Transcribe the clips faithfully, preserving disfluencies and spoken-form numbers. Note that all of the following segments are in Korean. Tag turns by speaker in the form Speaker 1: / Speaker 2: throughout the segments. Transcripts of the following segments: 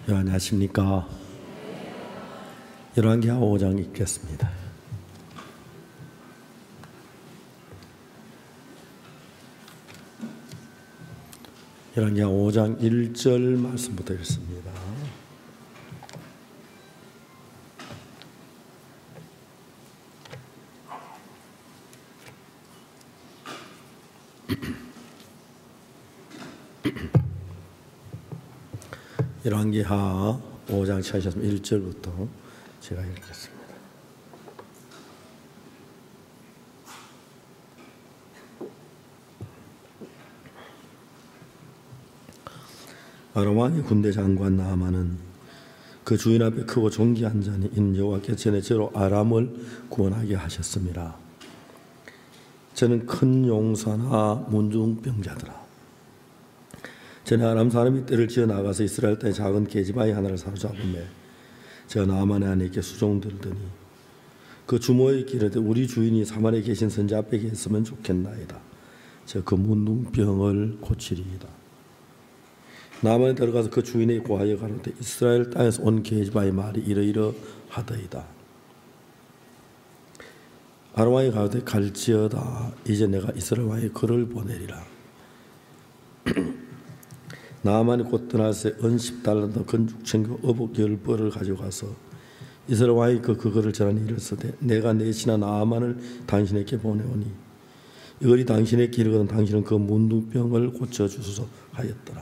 Speaker 1: 네, 안녕하십니까. 열왕기하 오 장 읽겠습니다. 열왕기하 오 장 일 절 말씀부터 읽습니다. 열왕기하 오 장 찾으셨으면 일 절부터 제가 읽겠습니다. 아람 왕의 군대 장관 나아만은 그 주인 앞에 크고 존귀한 자니 이는 여호와께서 전에 저로 아람을 구원하게 하셨습니다. 저는 큰 용사나 문둥병자더라. 전에 아람 사람이 떼를 지어 나가서 이스라엘 땅에 작은 계집아이 하나를 사로잡으며 저 나아만의 아내에게 수종들더니 그 주모에게 이르되 우리 주인이 사마리아에 계신 선지 앞에 계셨으면 좋겠나이다. 저 그 문둥병을 고치리이다. 나아만이 들어가서 그 주인에게 고하여 가로되 이스라엘 땅에서 온 계집아의 말이 이러이러하더이다. 아람 왕이 가로되 갈지어다. 이제 내가 이스라엘 왕에게 글을 보내리라. 나아만이 곧 떠나서 은 십 달란트 건축 챙겨 어복 열 벌을 가져가서 이스라엘 왕이 그 그거를 전하니 이르시되 내가 내 신하 나아만을 당신에게 보내오니 이걸이 당신에게 이르거든 당신은 그 문둥병을 고쳐주소서 하였더라.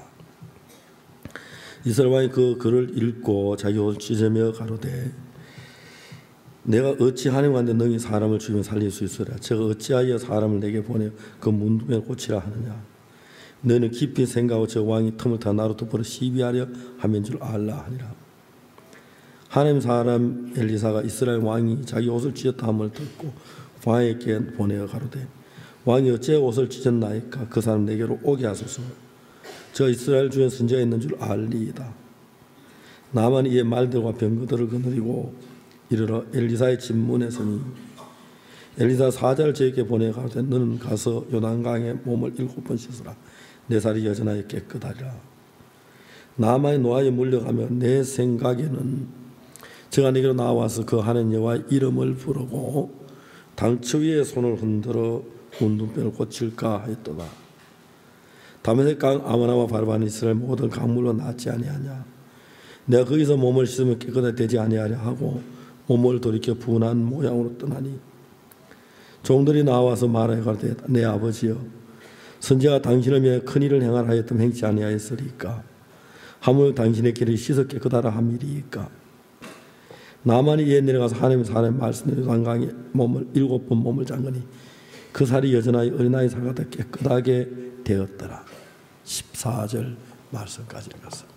Speaker 1: 이스라엘 왕이 그 글을 읽고 자기 옷을 찢으며 가로되 내가 어찌 하나님한테 너희 사람을 죽이면 살릴 수 있으랴. 제가 어찌하여 사람을 내게 보내 그 문둥병을 고치라 하느냐. 너는 깊이 생각하고 저 왕이 틈을 타 나로 덮으러 시비하려 하면 줄 알라 하니라. 하나님 사람 엘리사가 이스라엘 왕이 자기 옷을 찢었다 함을 듣고 왕에게 보내어 가로되 왕이 어째 옷을 찢었나이까. 그 사람 내게로 오게 하소서. 저 이스라엘 중에 선지가 있는 줄 알리이다. 나아만이 이에 말들과 병거들을 거느리고 이르러 엘리사의 집 문에 서니 엘리사 사자를 저에게 보내 가로되 너는 가서 요단강에 몸을 일곱 번 씻으라. 내 살이 여전하여 깨끗하리라. 나아만이 노하여 물려가며 내 생각에는 저가 내게로 나와서 그 하는 여호와의 이름을 부르고 당처 위에 손을 흔들어 문둥병을 고칠까 하였도다. 다메섹 강 아모나와 바르바는 이스라엘 모든 강물로 낫지 아니하냐. 내가 거기서 몸을 씻으면 깨끗하게 되지 아니하려 하고 몸을 돌이켜 분한 모양으로 떠나니 종들이 나와서 말하여 가로되 내 아버지여 선지가 당신을 위해 큰 일을 행하라 하였던 행치 아니하였으리까. 하물 당신의 길을 씻어 깨끗하라 함이리이까. 나아만이 이에 내려가서 하나님의 사람의 말씀대로 요단강에 몸을 일곱 번 몸을 잠그니 그 살이 여전하여 어린아이 살 같아 깨끗하게 되었더라. 십사 절 말씀까지 읽었습니다.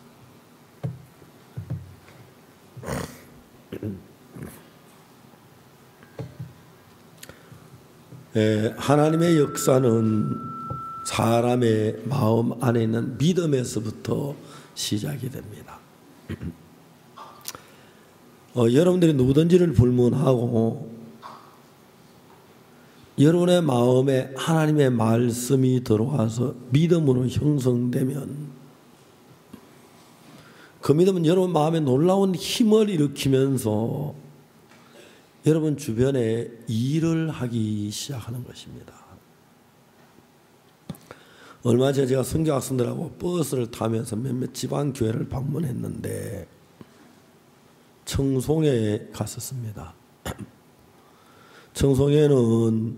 Speaker 1: 에, 하나님의 역사는 사람의 마음 안에 있는 믿음에서부터 시작이 됩니다. 어, 여러분들이 누구든지를 불문하고 여러분의 마음에 하나님의 말씀이 들어와서 믿음으로 형성되면 그 믿음은 여러분 마음에 놀라운 힘을 일으키면서 여러분 주변에 일을 하기 시작하는 것입니다. 얼마 전에 제가 선교 학생들하고 버스를 타면서 몇몇 지방교회를 방문했는데 청송에 갔었습니다. 청송에는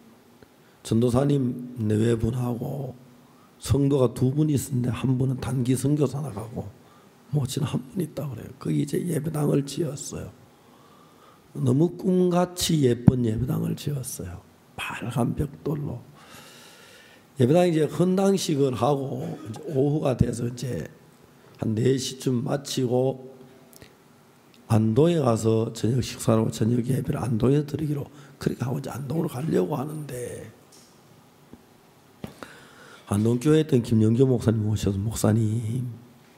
Speaker 1: 전도사님 네 분하고 성도가 두 분이 있었는데 한 분은 단기 선교사 나가고 모치는 한 분 있다고 그래요. 거기 이제 예배당을 지었어요. 너무 꿈같이 예쁜 예배당을 지었어요. 빨간 벽돌로. 예배당이 이제 헌당식을 하고 이제 오후가 돼서 이제 한 네 시쯤 마치고 안동에 가서 저녁 식사하고 저녁 예배를 안동에 드리기로 그렇게 하고 이제 안동으로 가려고 하는데 안동교회에 있던 김영교 목사님 오셔서 목사님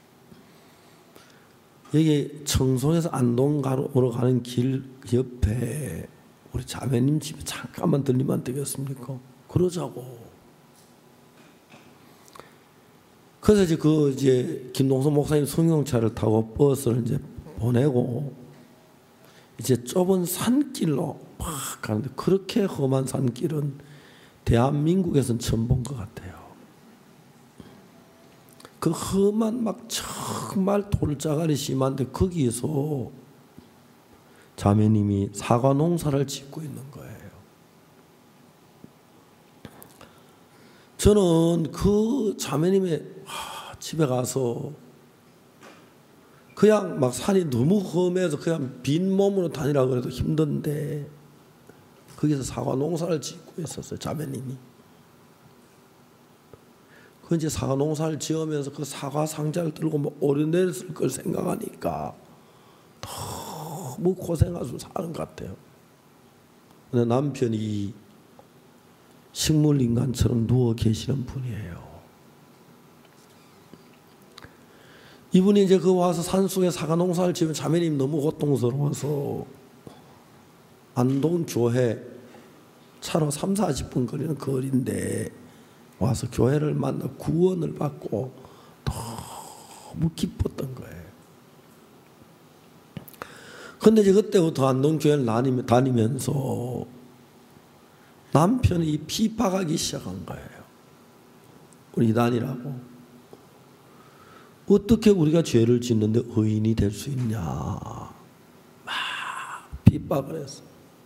Speaker 1: 여기 청송에서 안동으로 가는 길 옆에 우리 자매님 집에 잠깐만 들리면 안 되겠습니까? 그러자고. 그래서 이제 그 이제 김동선 목사님 승용차를 타고 버스를 이제 보내고 이제 좁은 산길로 막 가는데 그렇게 험한 산길은 대한민국에서는 처음 본 것 같아요. 그 험한 막 정말 돌자갈이 심한데 거기에서 자매님이 사과 농사를 짓고 있는 거예요. 저는 그 자매님의 집에 가서 그냥 막 산이 너무 험해서 그냥 빈 몸으로 다니라고 해도 힘든데 거기서 사과 농사를 짓고 있었어요. 자매님이. 그 이제 사과 농사를 지으면서 그 사과 상자를 들고 뭐 오르내렸을 걸 생각하니까 너무 고생하면서 사는 것 같아요. 근데 남편이 식물인간처럼 누워 계시는 분이에요. 이분이 이제 그 와서 산속에 사과 농사를 지으면 자매님 너무 고통스러워서 안동 교회 차로 삼사십 분 거리는 거리인데 와서 교회를 만나 구원을 받고 너무 기뻤던 거예요. 그런데 이제 그때부터 안동 교회를 다니면서 남편이 비박하기 시작한 거예요. 우리 이단이라고. 어떻게 우리가 죄를 짓는데 의인이 될 수 있냐. 막 핍박을 했어.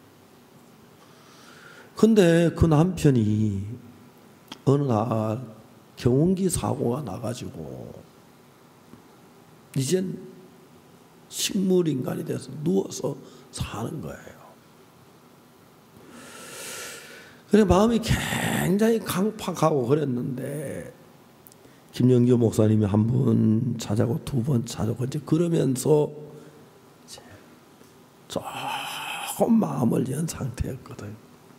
Speaker 1: 근데 그 남편이 어느 날 경운기 사고가 나가지고 이젠 식물인간이 돼서 누워서 사는 거예요. 그래 마음이 굉장히 강팍하고 그랬는데 김영규 목사님이 한 번 찾아고 두 번 찾아고 이제 그러면서 이제 조금 마음을 연 상태였거든.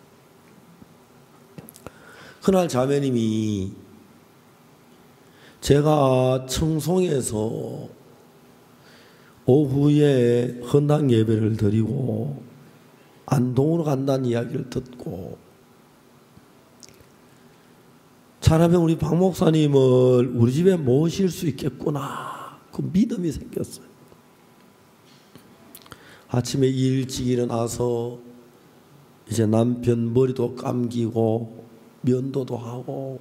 Speaker 1: 그날 자매님이 제가 청송에서 오후에 헌당 예배를 드리고 안동으로 간다는 이야기를 듣고 잘하면 우리 박 목사님을 우리 집에 모실 수 있겠구나 그 믿음이 생겼어요. 아침에 일찍 일어나서 이제 남편 머리도 감기고 면도도 하고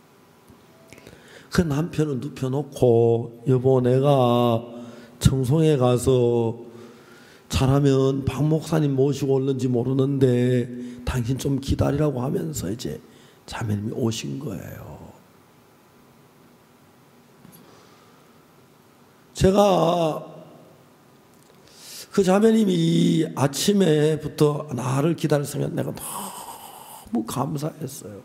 Speaker 1: 그 남편은 눕혀놓고 여보 내가 청송에 가서 잘하면 박 목사님 모시고 올는지 모르는데 당신 좀 기다리라고 하면서 이제 자매님이 오신 거예요. 제가 그 자매님이 아침에부터 나를 기다렸으면 내가 너무 감사했어요.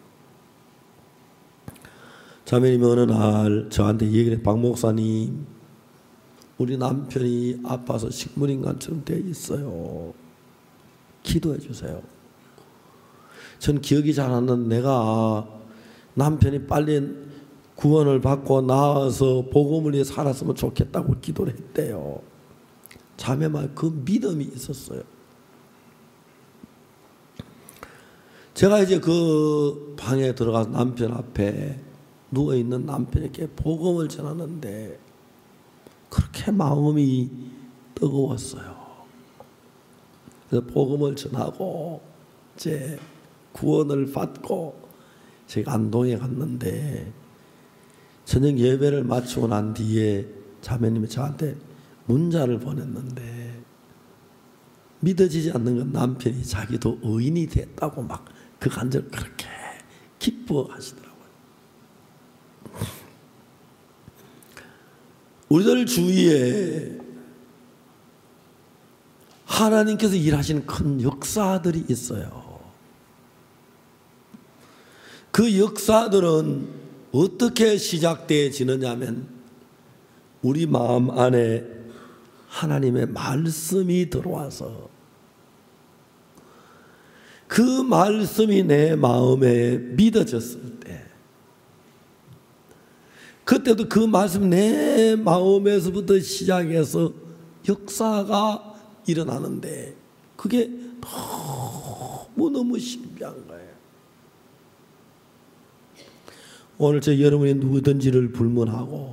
Speaker 1: 자매님이 어느 날 저한테 얘기를 해. 박 목사님 우리 남편이 아파서 식물인간처럼 돼 있어요. 기도해 주세요. 전 기억이 잘 안 나는데 내가 남편이 빨리 구원을 받고 나와서 복음을 위해 살았으면 좋겠다고 기도를 했대요. 자매만 그 믿음이 있었어요. 제가 이제 그 방에 들어가서 남편 앞에 누워있는 남편에게 복음을 전하는데 그렇게 마음이 뜨거웠어요. 그래서 복음을 전하고 이제 구원을 받고 제가 안동에 갔는데 저녁 예배를 마치고 난 뒤에 자매님이 저한테 문자를 보냈는데 믿어지지 않는 건 남편이 자기도 의인이 됐다고 막 그 간절을 그렇게 기뻐하시더라고요. 우리들 주위에 하나님께서 일하시는 큰 역사들이 있어요. 그 역사들은 어떻게 시작되어지느냐 하면 우리 마음 안에 하나님의 말씀이 들어와서 그 말씀이 내 마음에 믿어졌을 때 그때도 그 말씀 내 마음에서부터 시작해서 역사가 일어나는데 그게 너무너무 신비한 거예요. 오늘 저 여러분이 누구든지를 불문하고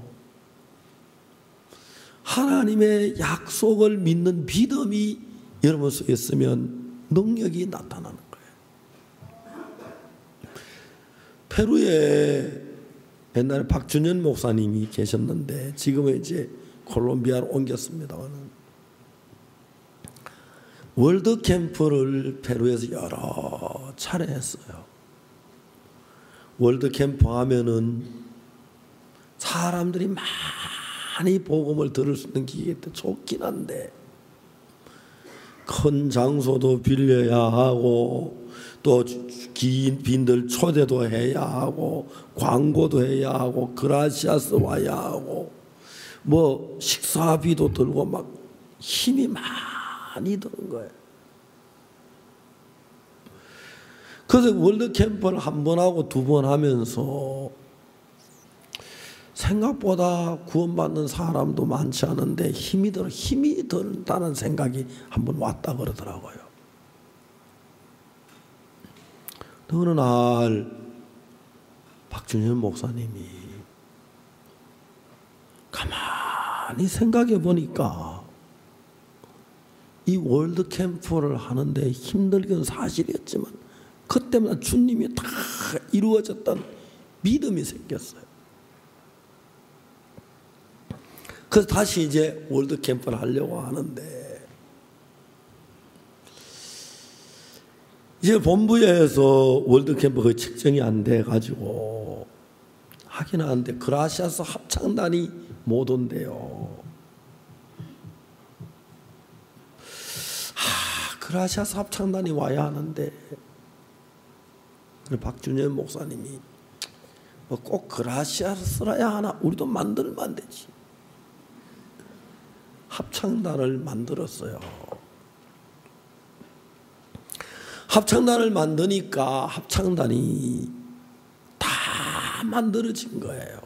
Speaker 1: 하나님의 약속을 믿는 믿음이 여러분 속에 있으면 능력이 나타나는 거예요. 페루에 옛날에 박준현 목사님이 계셨는데 지금은 이제 콜롬비아로 옮겼습니다만 월드 캠프를 페루에서 여러 차례 했어요. 월드 캠프 하면은 사람들이 많이 복음을 들을 수 있는 기회도 좋긴 한데 큰 장소도 빌려야 하고 또 기인들 초대도 해야 하고 광고도 해야 하고 그라시아스 와야 하고 뭐 식사비도 들고 막 힘이 많이 드는 거예요. 그래서 월드 캠프를 한 번 하고 두 번 하면서 생각보다 구원받는 사람도 많지 않은데 힘이 들어 힘이 든다는 생각이 한 번 왔다 그러더라고요. 어느 날 박준현 목사님이 가만히 생각해 보니까 이 월드 캠프를 하는데 힘들긴 사실이었지만 그때마다 주님이 다 이루어졌던 믿음이 생겼어요. 그래서 다시 이제 월드 캠프를 하려고 하는데 이제 본부에서 월드 캠프 거의 책정이 안 돼 가지고 하긴 하는데 그라시아스 합창단이 못 온대요. 아, 그라시아스 합창단이 와야 하는데 박준현 목사님이 뭐 꼭 그라시아스라야 하나 우리도 만들면 안 되지. 합창단을 만들었어요. 합창단을 만드니까 합창단이 다 만들어진 거예요.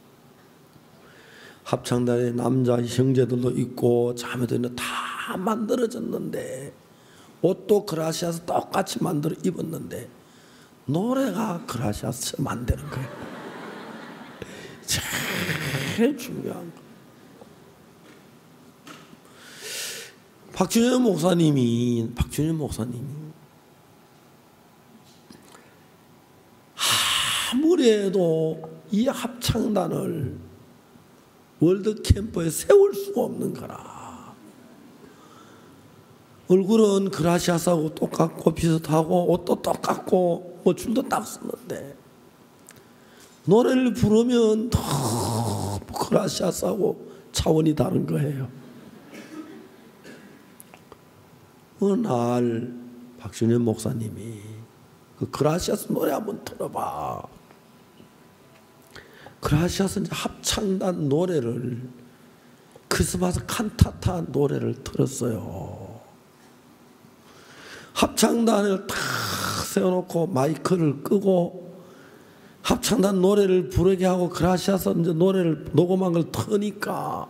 Speaker 1: 합창단에 남자 형제들도 있고 자매들도 다 만들어졌는데 옷도 그라시아스 똑같이 만들어 입었는데 노래가 그라시아스 만드는 거예요. 제일 중요한 거. 박준현 목사님이 박준현 목사님이 아무래도 이 합창단을 월드 캠프에 세울 수가 없는 거라. 얼굴은 그라시아스하고 똑같고 비슷하고 옷도 똑같고 뭐 줄도 딱 썼는데 노래를 부르면 너무 그라시아스하고 차원이 다른 거예요. 어느 날 박준현 목사님이 그 그라시아스 노래 한번 들어봐. 그라시아스 이제 합창단 노래를 크리스마스 칸타타 노래를 들었어요. 합창단을 탁 세워놓고 마이크를 끄고 합창단 노래를 부르게 하고 그라시아스 이제 노래를 녹음한 걸 트니까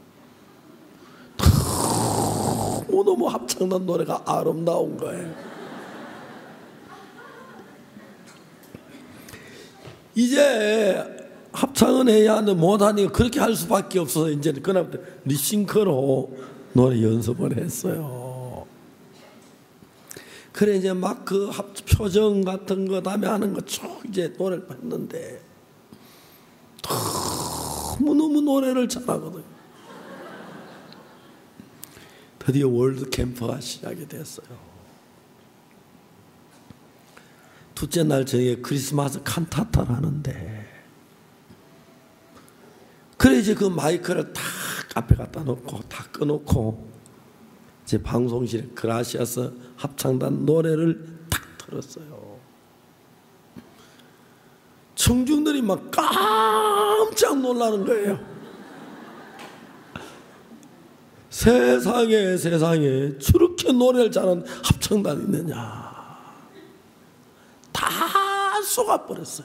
Speaker 1: 너무 합창단 노래가 아름다운 거예요. 이제 합창은 해야 하는데 못하니까 그렇게 할 수밖에 없어서 이제 그날부터 리싱크로 노래 연습을 했어요. 그래 이제 막 그 표정 같은 거 다음에 하는 거 쭉 이제 노래를 했는데 너무너무 노래를 잘하거든요. 드디어 월드 캠프가 시작이 됐어요. 둘째 날 저녁에 크리스마스 칸타타를 하는데 그래 이제 그 마이크를 딱 앞에 갖다 놓고 다 꺼놓고 이제 방송실에 그라시아스 합창단 노래를 딱 들었어요. 청중들이 막 깜짝 놀라는 거예요. 세상에 세상에 저렇게 노래를 잘하는 합창단이 있느냐. 다 속아버렸어요.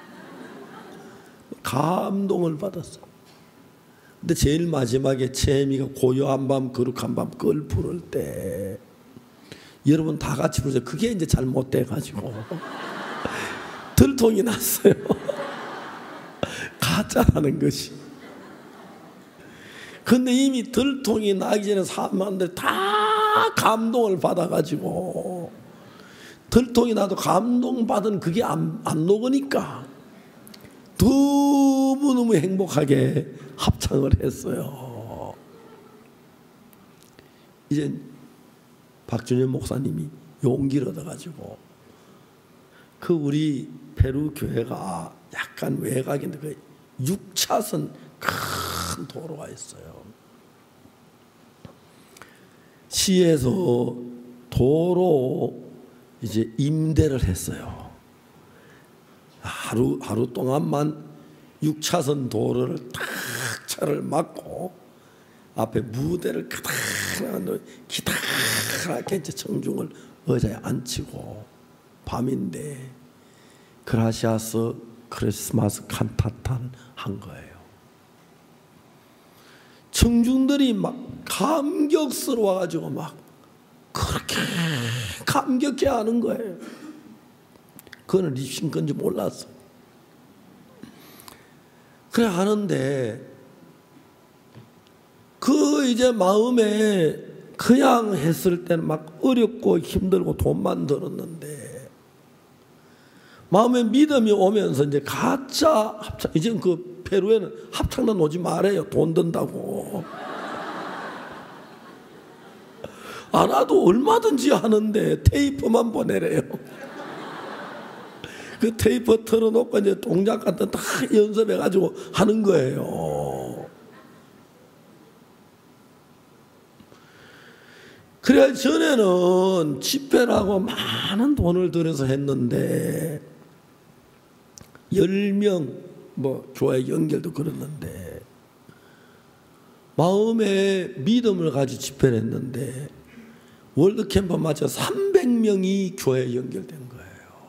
Speaker 1: 감동을 받았어요. 근데 제일 마지막에 채미가 고요한 밤 거룩한 밤 그걸 부를 때 여러분 다 같이 부르죠. 그게 이제 잘못돼가지고 들통이 났어요. 가짜라는 것이. 근데 이미 들통이 나기 전에 사람들 다 감동을 받아가지고, 들통이 나도 감동받은 그게 안, 안 녹으니까 너무너무 행복하게 합창을 했어요. 이제 박준현 목사님이 용기를 얻어가지고, 그 우리 페루 교회가 약간 외곽인데 그 육 차선 큰 도로가 있어요. 시에서 도로 이제 임대를 했어요. 하루 하루 동안만 육 차선 도로를 딱 차를 막고 앞에 무대를 기다랗게 기다랗게 이제 청중을 의자에 앉히고, 밤인데 그라시아스 크리스마스 칸타타를 한 거예요. 청중들이 막 감격스러워가지고 막 그렇게 감격해 하는 거예요. 그거는 립싱 건지 몰랐어. 그래 하는데 그 이제 마음에 그냥 했을 때는 막 어렵고 힘들고 돈만 들었는데, 마음에 믿음이 오면서 이제 가짜 합창, 이제 그 페루에는 합창단 오지 말아요. 돈 든다고. 안 와도 얼마든지 하는데 테이프만 보내래요. 그 테이프 틀어놓고 이제 동작 같은 다 연습해가지고 하는 거예요. 그래 전에는 집회라고 많은 돈을 들여서 했는데, 열 명 뭐 교회 연결도 그랬는데, 마음에 믿음을 가지고 집회를 했는데 월드캠프 맞춰 삼백 명이 교회에 연결된 거예요.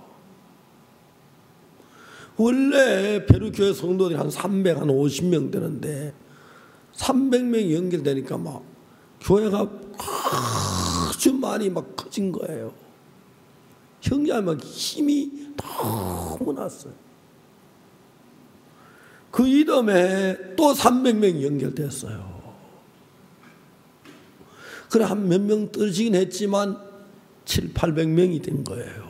Speaker 1: 원래 페루 교회 성도들이 한 삼백, 한 오십 명 되는데 삼백 명이 연결되니까 막 교회가 아주 많이 막 커진 거예요. 형제하면 힘이 너무 났어요. 그 이듬해 또 삼백 명이 연결됐어요. 그래 한 몇 명 떨어지긴 했지만 칠백, 팔백 명이 된 거예요.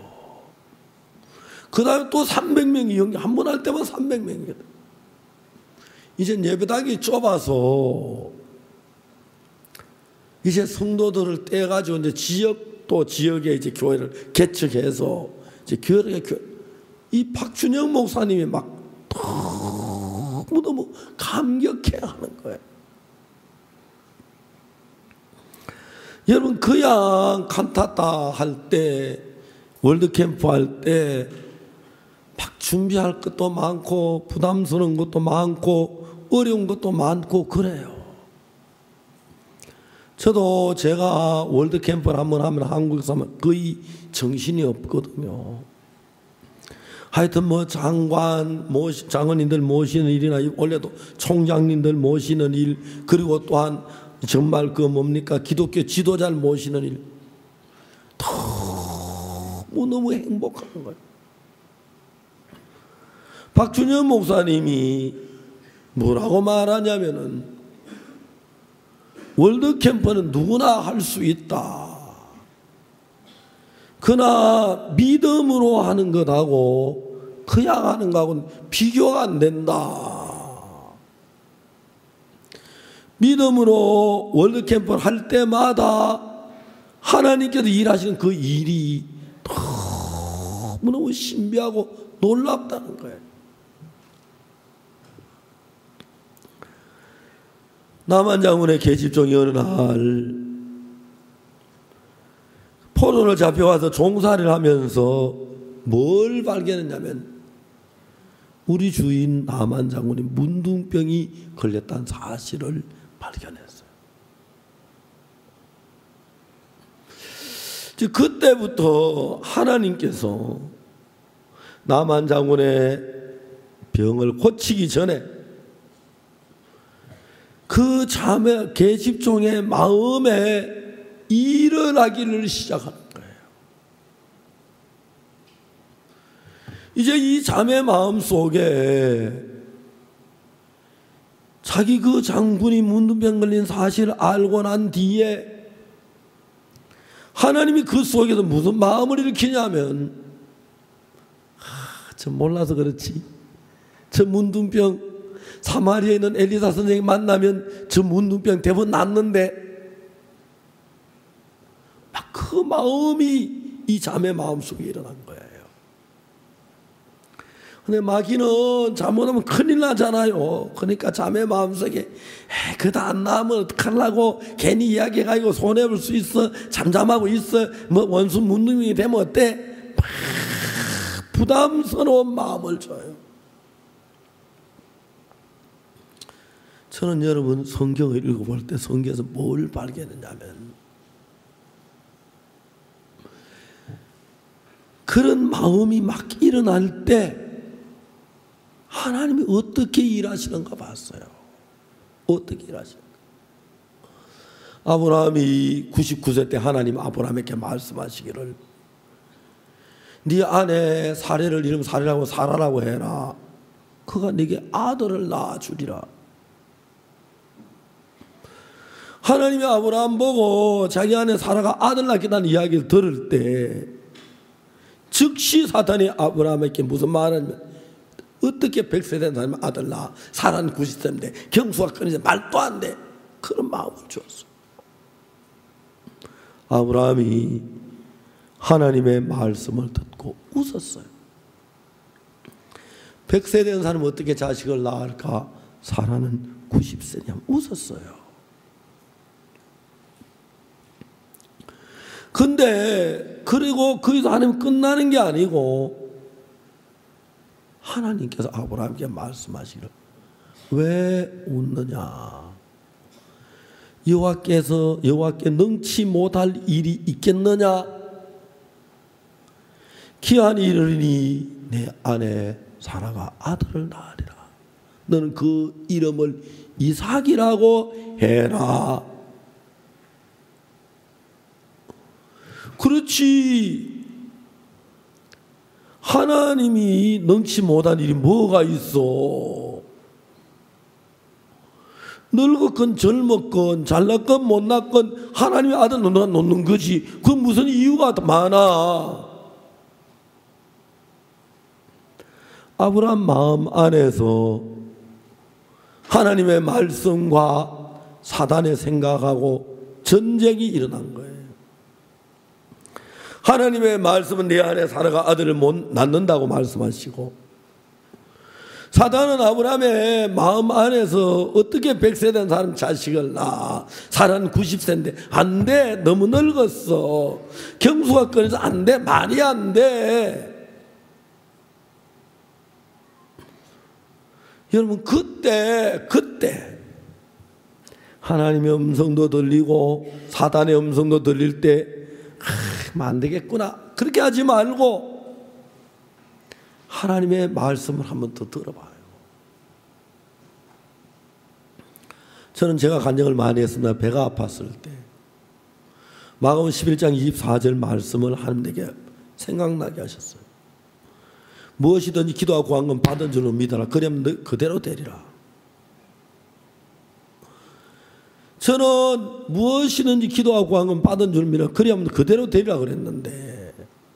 Speaker 1: 그 다음에 또 삼백 명이 연결, 한 번 할 때만 삼백 명이. 이제 예배당이 좁아서 이제 성도들을 떼가지고 이제 지역 또 지역에 이제 교회를 개척해서 이제 교회를 교 이 박준영 목사님이 막 너무너무 감격해 하는 거예요. 여러분 그냥 칸타타 할 때, 월드캠프 할 때 막 준비할 것도 많고 부담스러운 것도 많고 어려운 것도 많고 그래요. 저도 제가 월드캠프를 한번 하면 한국에서 하면 거의 정신이 없거든요. 하여튼 뭐 장관, 모시, 장관님들 모시는 일이나 원래도 총장님들 모시는 일, 그리고 또한 정말 그 뭡니까 기독교 지도자를 모시는 일, 너무너무 행복한 거예요. 박준현 목사님이 뭐라고 말하냐면은 월드캠프는 누구나 할 수 있다. 그러나 믿음으로 하는 것하고 그냥 하는 것하고는 비교가 안 된다. 믿음으로 월드캠프를 할 때마다 하나님께서 일하시는 그 일이 너무너무 신비하고 놀랍다는 거예요. 남한장군의 계집종이 어느 날 포로를 잡혀와서 종살이를 하면서 뭘 발견했냐면 우리 주인 남한장군이 문둥병이 걸렸다는 사실을 발견했어요. 그때부터 하나님께서 남한장군의 병을 고치기 전에 그 자매 계집종의 마음에 일어나기를 시작하는 거예요. 이제 이 자매 마음 속에 자기 그 장군이 문둥병 걸린 사실을 알고 난 뒤에 하나님이 그 속에서 무슨 마음을 일으키냐면, 아, 저 몰라서 그렇지, 저 문둥병 사마리아에 있는 엘리사 선생님 만나면 저 문둥병 대부분 낫는데, 막 그 마음이 이 자매 마음속에 일어난 거예요. 근데 마귀는 잘못하면 큰일 나잖아요. 그러니까 자매 마음속에 그다 안 나으면 어떡하려고 괜히 이야기해가지고 손해볼 수 있어, 잠잠하고 있어, 뭐 원수 문둥병이 되면 어때? 막 부담스러운 마음을 줘요. 저는 여러분 성경을 읽어볼 때 성경에서 뭘 발견했냐면, 그런 마음이 막 일어날 때 하나님이 어떻게 일하시는가 봤어요. 어떻게 일하시는가. 아브라함이 구십구 세 때 하나님 아브라함에게 말씀하시기를, 네 아내 사례를 이름 사례라고 사라라고 해라. 그가 네게 아들을 낳아주리라. 하나님이 아브라함 보고 자기 아내 사라가 아들 낳겠다는 이야기를 들을 때 즉시 사탄이 아브라함에게 무슨 말하냐면, 어떻게 백 세 된 사람이 아들 낳아? 사라는 구십 세인데 경수가 끊이지 말도 안 돼. 그런 마음을 주었어. 아브라함이 하나님의 말씀을 듣고 웃었어요. 백 세 된 사람은 어떻게 자식을 낳을까? 사라는 구십 세냐면 웃었어요. 근데 그리고 거기서 하나님 끝나는 게 아니고 하나님께서 아브라함에게 말씀하시기를, 왜 웃느냐? 여호와께서 여호와께 능치 못할 일이 있겠느냐? 기한이 이르니 내 아내 사라가 아들을 낳으리라. 너는 그 이름을 이삭이라고 해라. 그렇지. 하나님이 능치 못한 일이 뭐가 있어? 늙었건 젊었건 잘났건 못났건 하나님의 아들 놓는, 놓는 거지. 그 무슨 이유가 많아? 아브라함 마음 안에서 하나님의 말씀과 사단의 생각하고 전쟁이 일어난 거예요. 하나님의 말씀은 네 안에 사라가 아들을 못 낳는다고 말씀하시고, 사단은 아브라함의 마음 안에서 어떻게 백 세 된 사람 자식을 낳아? 사라는 구십 세인데 안 돼. 너무 늙었어. 경수가 끊어서 안 돼. 말이 안 돼. 여러분 그때 그때 하나님의 음성도 들리고 사단의 음성도 들릴 때 아, 안 되겠구나. 그렇게 하지 말고 하나님의 말씀을 한번 더 들어봐요. 저는 제가 간증을 많이 했습니다. 배가 아팠을 때 마가복음 십일 장 이십사 절 말씀을 하나님에게 생각나게 하셨어요. 무엇이든지 기도하고 구한 건 받은 줄로 믿어라. 그러면 그대로 되리라. 저는 무엇이든지 기도하고 구한 건 받은 줄 믿어. 그러면 그대로 되리라 그랬는데,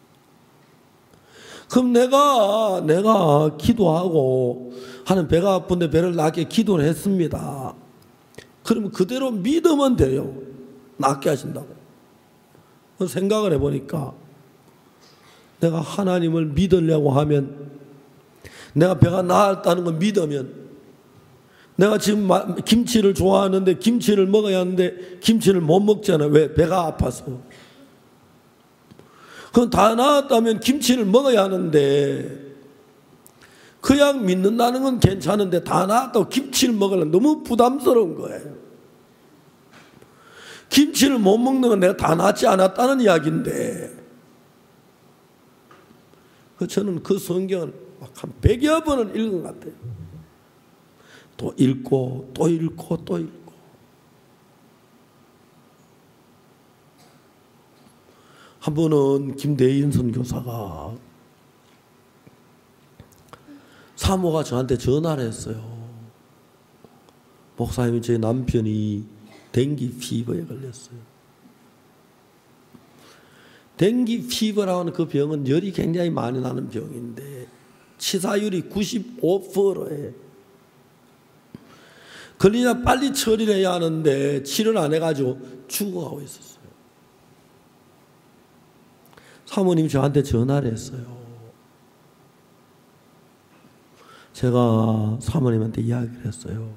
Speaker 1: 그럼 내가 내가 기도하고 하는 배가 아픈데 배를 낫게 기도를 했습니다. 그러면 그대로 믿으면 돼요. 낫게 하신다고. 생각을 해보니까 내가 하나님을 믿으려고 하면, 내가 배가 나았다는 걸 믿으면, 내가 지금 김치를 좋아하는데 김치를 먹어야 하는데 김치를 못 먹잖아. 왜? 배가 아파서. 그건 다 나았다면 김치를 먹어야 하는데, 그냥 믿는다는 건 괜찮은데 다 나았다고 김치를 먹으려면 너무 부담스러운 거예요. 김치를 못 먹는 건 내가 다 낫지 않았다는 이야기인데, 저는 그 성경을 한 백여 번은 읽은 것 같아요. 또 읽고 또 읽고 또 읽고. 한 번은 김대인 선교사가, 사모가 저한테 전화를 했어요. 목사님이 제 남편이 댕기 피버에 걸렸어요. 댕기 피버라고 하는 그 병은 열이 굉장히 많이 나는 병인데 치사율이 구십오 퍼센트에 걸리냐 빨리 처리를 해야 하는데 치료를 안 해가지고 죽어가고 있었어요. 사모님이 저한테 전화를 했어요. 제가 사모님한테 이야기를 했어요.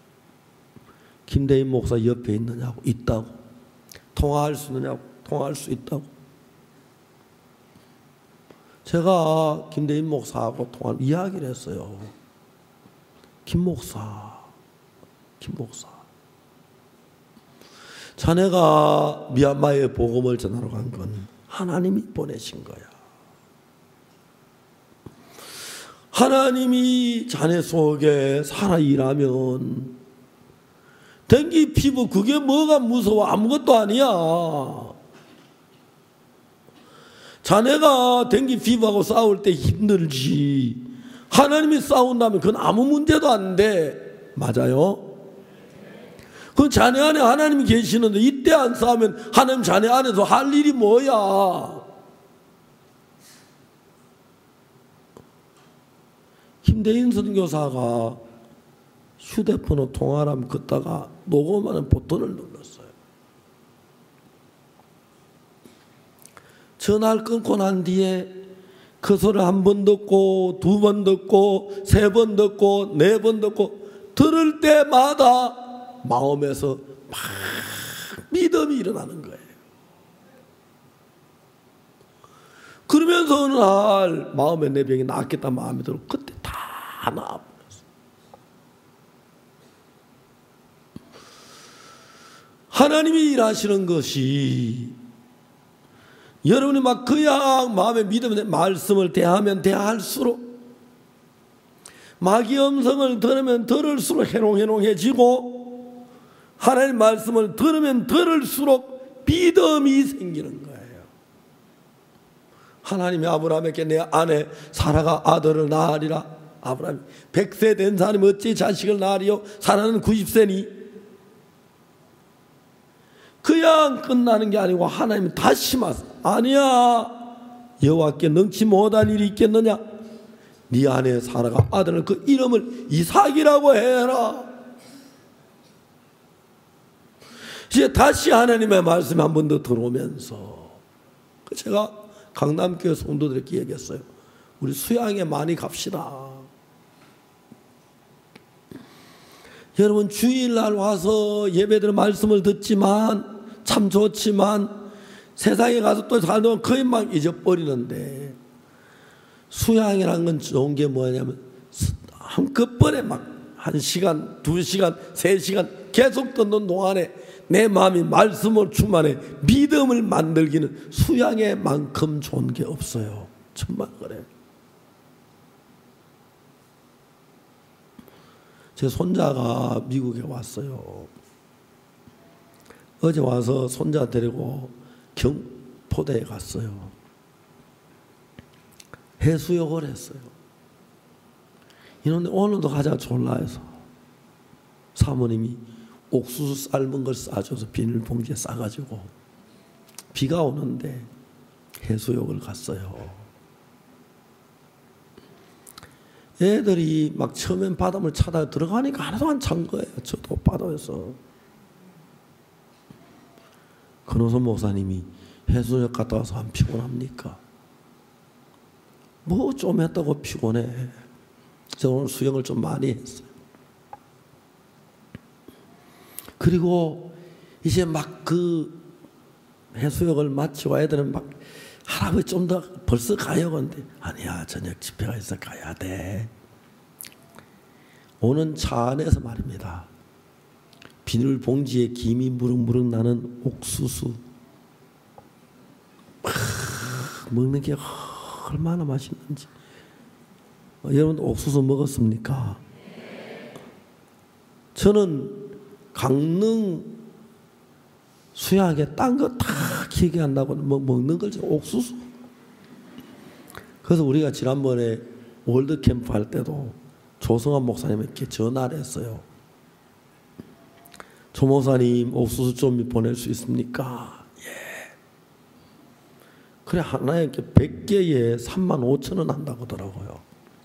Speaker 1: 김대인 목사 옆에 있느냐고. 있다고. 통화할 수 있느냐고. 통화할 수 있다고. 제가 김대인 목사하고 통화 이야기를 했어요. 김 목사, 김 목사, 자네가 미얀마에 복음을 전하러 간 건 하나님이 보내신 거야. 하나님이 자네 속에 살아 일하면 댕기 피부 그게 뭐가 무서워? 아무것도 아니야. 자네가 댕기 피부하고 싸울 때 힘들지 하나님이 싸운다면 그건 아무 문제도 안 돼. 맞아요? 그 자네 안에 하나님이 계시는데 이때 안 싸우면 하나님 자네 안에서 할 일이 뭐야? 김대인 선교사가 휴대폰으로 통화를 하면 걷다가 녹음하는 버튼을 눌렀어요. 전화를 끊고 난 뒤에 그 소리를 한 번 듣고 두 번 듣고 세 번 듣고 네 번 듣고 들을 때마다 마음에서 막 믿음이 일어나는 거예요. 그러면서 어느 날 마음에 내 병이 낫겠다 마음이 들고 그때 다 나아버렸어요. 하나님이 일하시는 것이 여러분이 막 그냥 마음에 믿음의 말씀을 대하면 대할수록 마귀 음성을 들으면 들을수록 해롱해롱해지고 하나님 말씀을 들으면 들을수록 믿음이 생기는 거예요. 하나님이 아브라함에게 내 아내 사라가 아들을 낳으리라. 아브라함이 백 세 된 사람이 어찌 자식을 낳으리요? 사라는 구십 세니 그냥 끝나는 게 아니고 하나님이 다시 말씀 아니야. 여호와께 능치 못한 일이 있겠느냐? 네 아내 사라가 아들을 그 이름을 이삭이라고 해라. 이제 다시 하나님의 말씀이 한 번 더 들어오면서 제가 강남교회 성도들에게 얘기했어요. 우리 수양에 많이 갑시다. 여러분 주일날 와서 예배들 말씀을 듣지만 참 좋지만 세상에 가서 또 살면 거의 막 잊어버리는데 수양이라는 건 좋은 게 뭐냐면 한꺼번에 막 한 시간, 두 시간, 세 시간 계속 듣는 동안에 내 마음이 말씀을 충만해 믿음을 만들기는 수양에 만큼 좋은 게 없어요. 정말 그래요. 제 손자가 미국에 왔어요. 어제 와서 손자 데리고 경포대에 갔어요. 해수욕을 했어요. 이런데 오늘도 가자 졸라 해서 사모님이 옥수수 삶은 걸 싸줘서 비닐봉지에 싸가지고 비가 오는데 해수욕을 갔어요. 애들이 막 처음엔 바닷물 차다 들어가니까 하나도 안 찬 거예요. 저도 바다에서. 근호선 목사님이 해수욕 갔다 와서 안 피곤합니까? 뭐 좀 했다고 피곤해. 제가 오늘 수영을 좀 많이 했어요. 그리고 이제 막 그 해수욕을 마치고 애들은 막 할아버지 좀 더 벌써 가요. 근데 아니야 저녁 집회가 있어 가야 돼. 오는 차 안에서 말입니다. 비닐봉지에 김이 무릉무릉 나는 옥수수 막 먹는 게 얼마나 맛있는지. 여러분 옥수수 먹었습니까? 저는 강릉 수양에 딴 거 다 기억이 안 나고 뭐 먹는 걸 옥수수. 그래서 우리가 지난번에 월드캠프 할 때도 조성환 목사님에게 전화를 했어요. 조모사님 옥수수 좀 보낼 수 있습니까? 예. 그래 하나에 백 개에 삼만 오천 원 한다고 하더라고요.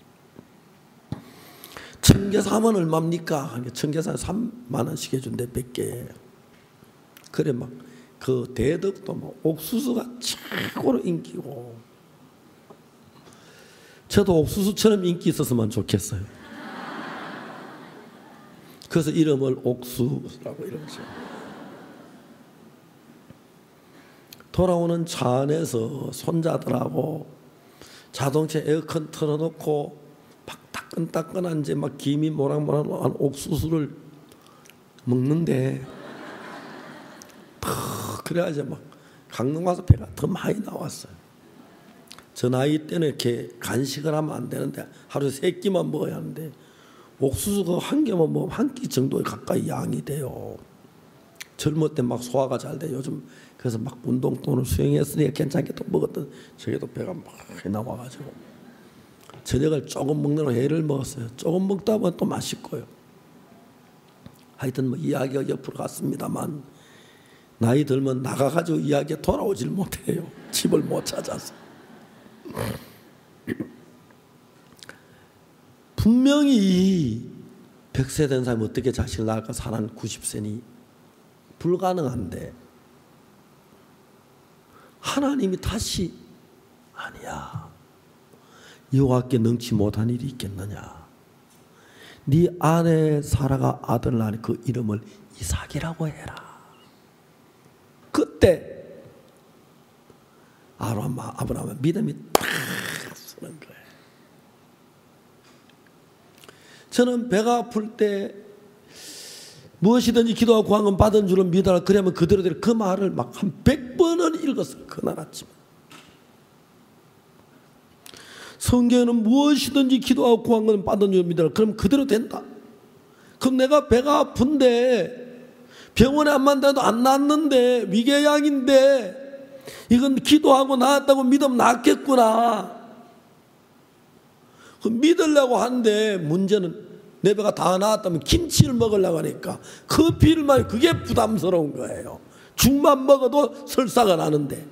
Speaker 1: 청계삼은 얼마입니까? 청계삼 삼만 원씩 해준대 백 개에. 그래 막 그 대덕도 막 옥수수가 최고로 인기고, 저도 옥수수처럼 인기 있었으면 좋겠어요. 그래서 이름을 옥수라고 이러죠. 돌아오는 차 안에서 손자들하고 자동차 에어컨 틀어놓고 막 따끈따끈한 이제 막 김이 모락모락한 옥수수를 먹는데, 그래야지 막 강릉 와서 배가 더 많이 나왔어요. 저 나이 때는 이렇게 간식을 하면 안 되는데 하루에 세 끼만 먹어야 하는데, 옥수수가 한 개만 먹으면 한 끼 정도에 가까이 양이 돼요. 젊을 때 막 소화가 잘 돼. 요즘 그래서 막 운동 또는 수영했으니까 괜찮게 또 먹었던 저게도 배가 많이 나와가지고 저녁을 조금 먹느라고 애를 먹었어요. 조금 먹다 보면 또 맛있고요. 하여튼 뭐 이야기가 옆으로 갔습니다만, 나이 들면 나가가지고 이야기에 돌아오질 못해요. 집을 못 찾아서. 분명히 백 세 된 사람이 어떻게 자식을 낳을까? 사람 구십 세니 불가능한데, 하나님이 다시 아니야, 여호와께 능치 못한 일이 있겠느냐. 네 아내 사라가 아들 낳으니 그 이름을 이삭이라고 해라. 그때 아브라함의 믿음이 딱 서는 거예요. 저는 배가 아플 때 무엇이든지 기도하고 구한 건 받은 줄을 믿어라. 그러면 그대로대로 그 말을 막 한 백 번은 읽었어요. 그날 아침. 성경에는 무엇이든지 기도하고 구한 건 받은 줄을 믿어라. 그럼 그대로 된다. 그럼 내가 배가 아픈데 병원에 안 만나도 안 낫는데 위궤양인데 이건 기도하고 나았다고 믿으면 낫겠구나. 그 믿으려고 하는데 문제는 내 배가 다 나았다면 김치를 먹으려고 하니까 커피를 마시 그게 부담스러운 거예요. 죽만 먹어도 설사가 나는데.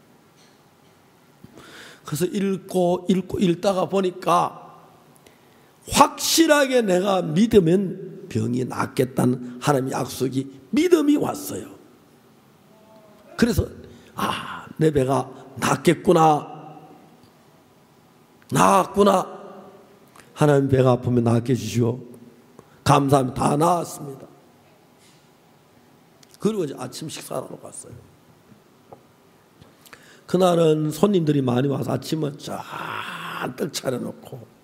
Speaker 1: 그래서 읽고 읽고 읽다가 보니까 확실하게 내가 믿으면 병이 낫겠다는 하나님의 약속이 믿음이 왔어요. 그래서 아, 내 배가 낫겠구나, 나았구나. 하나님 배가 아프면 낫게 해주시오. 감사합니다. 다 나았습니다. 그리고 이제 아침 식사하러 갔어요. 그날은 손님들이 많이 와서 아침을 잔뜩 차려놓고,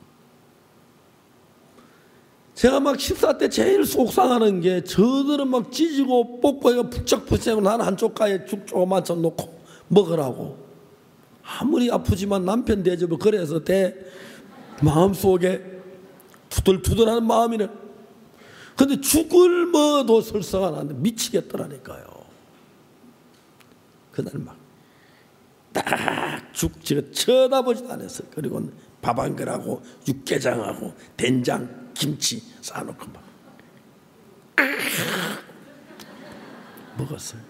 Speaker 1: 제가 막 식사 때 제일 속상하는 게 저들은 막 찢고 뽑고 해가 북적북적하고 나는 한쪽 가에 죽 조그만 쳐 놓고 먹으라고. 아무리 아프지만 남편 대접을 그래서 대 마음속에 투덜투덜하는 마음이네. 근데 죽을 먹어도 설사가 나는데 미치겠더라니까요. 그날 막 딱 죽 제가 쳐다보지도 않았어요. 그리고 밥 한 그릇하고 육개장하고 된장 김치 싸놓고 막 먹었어요.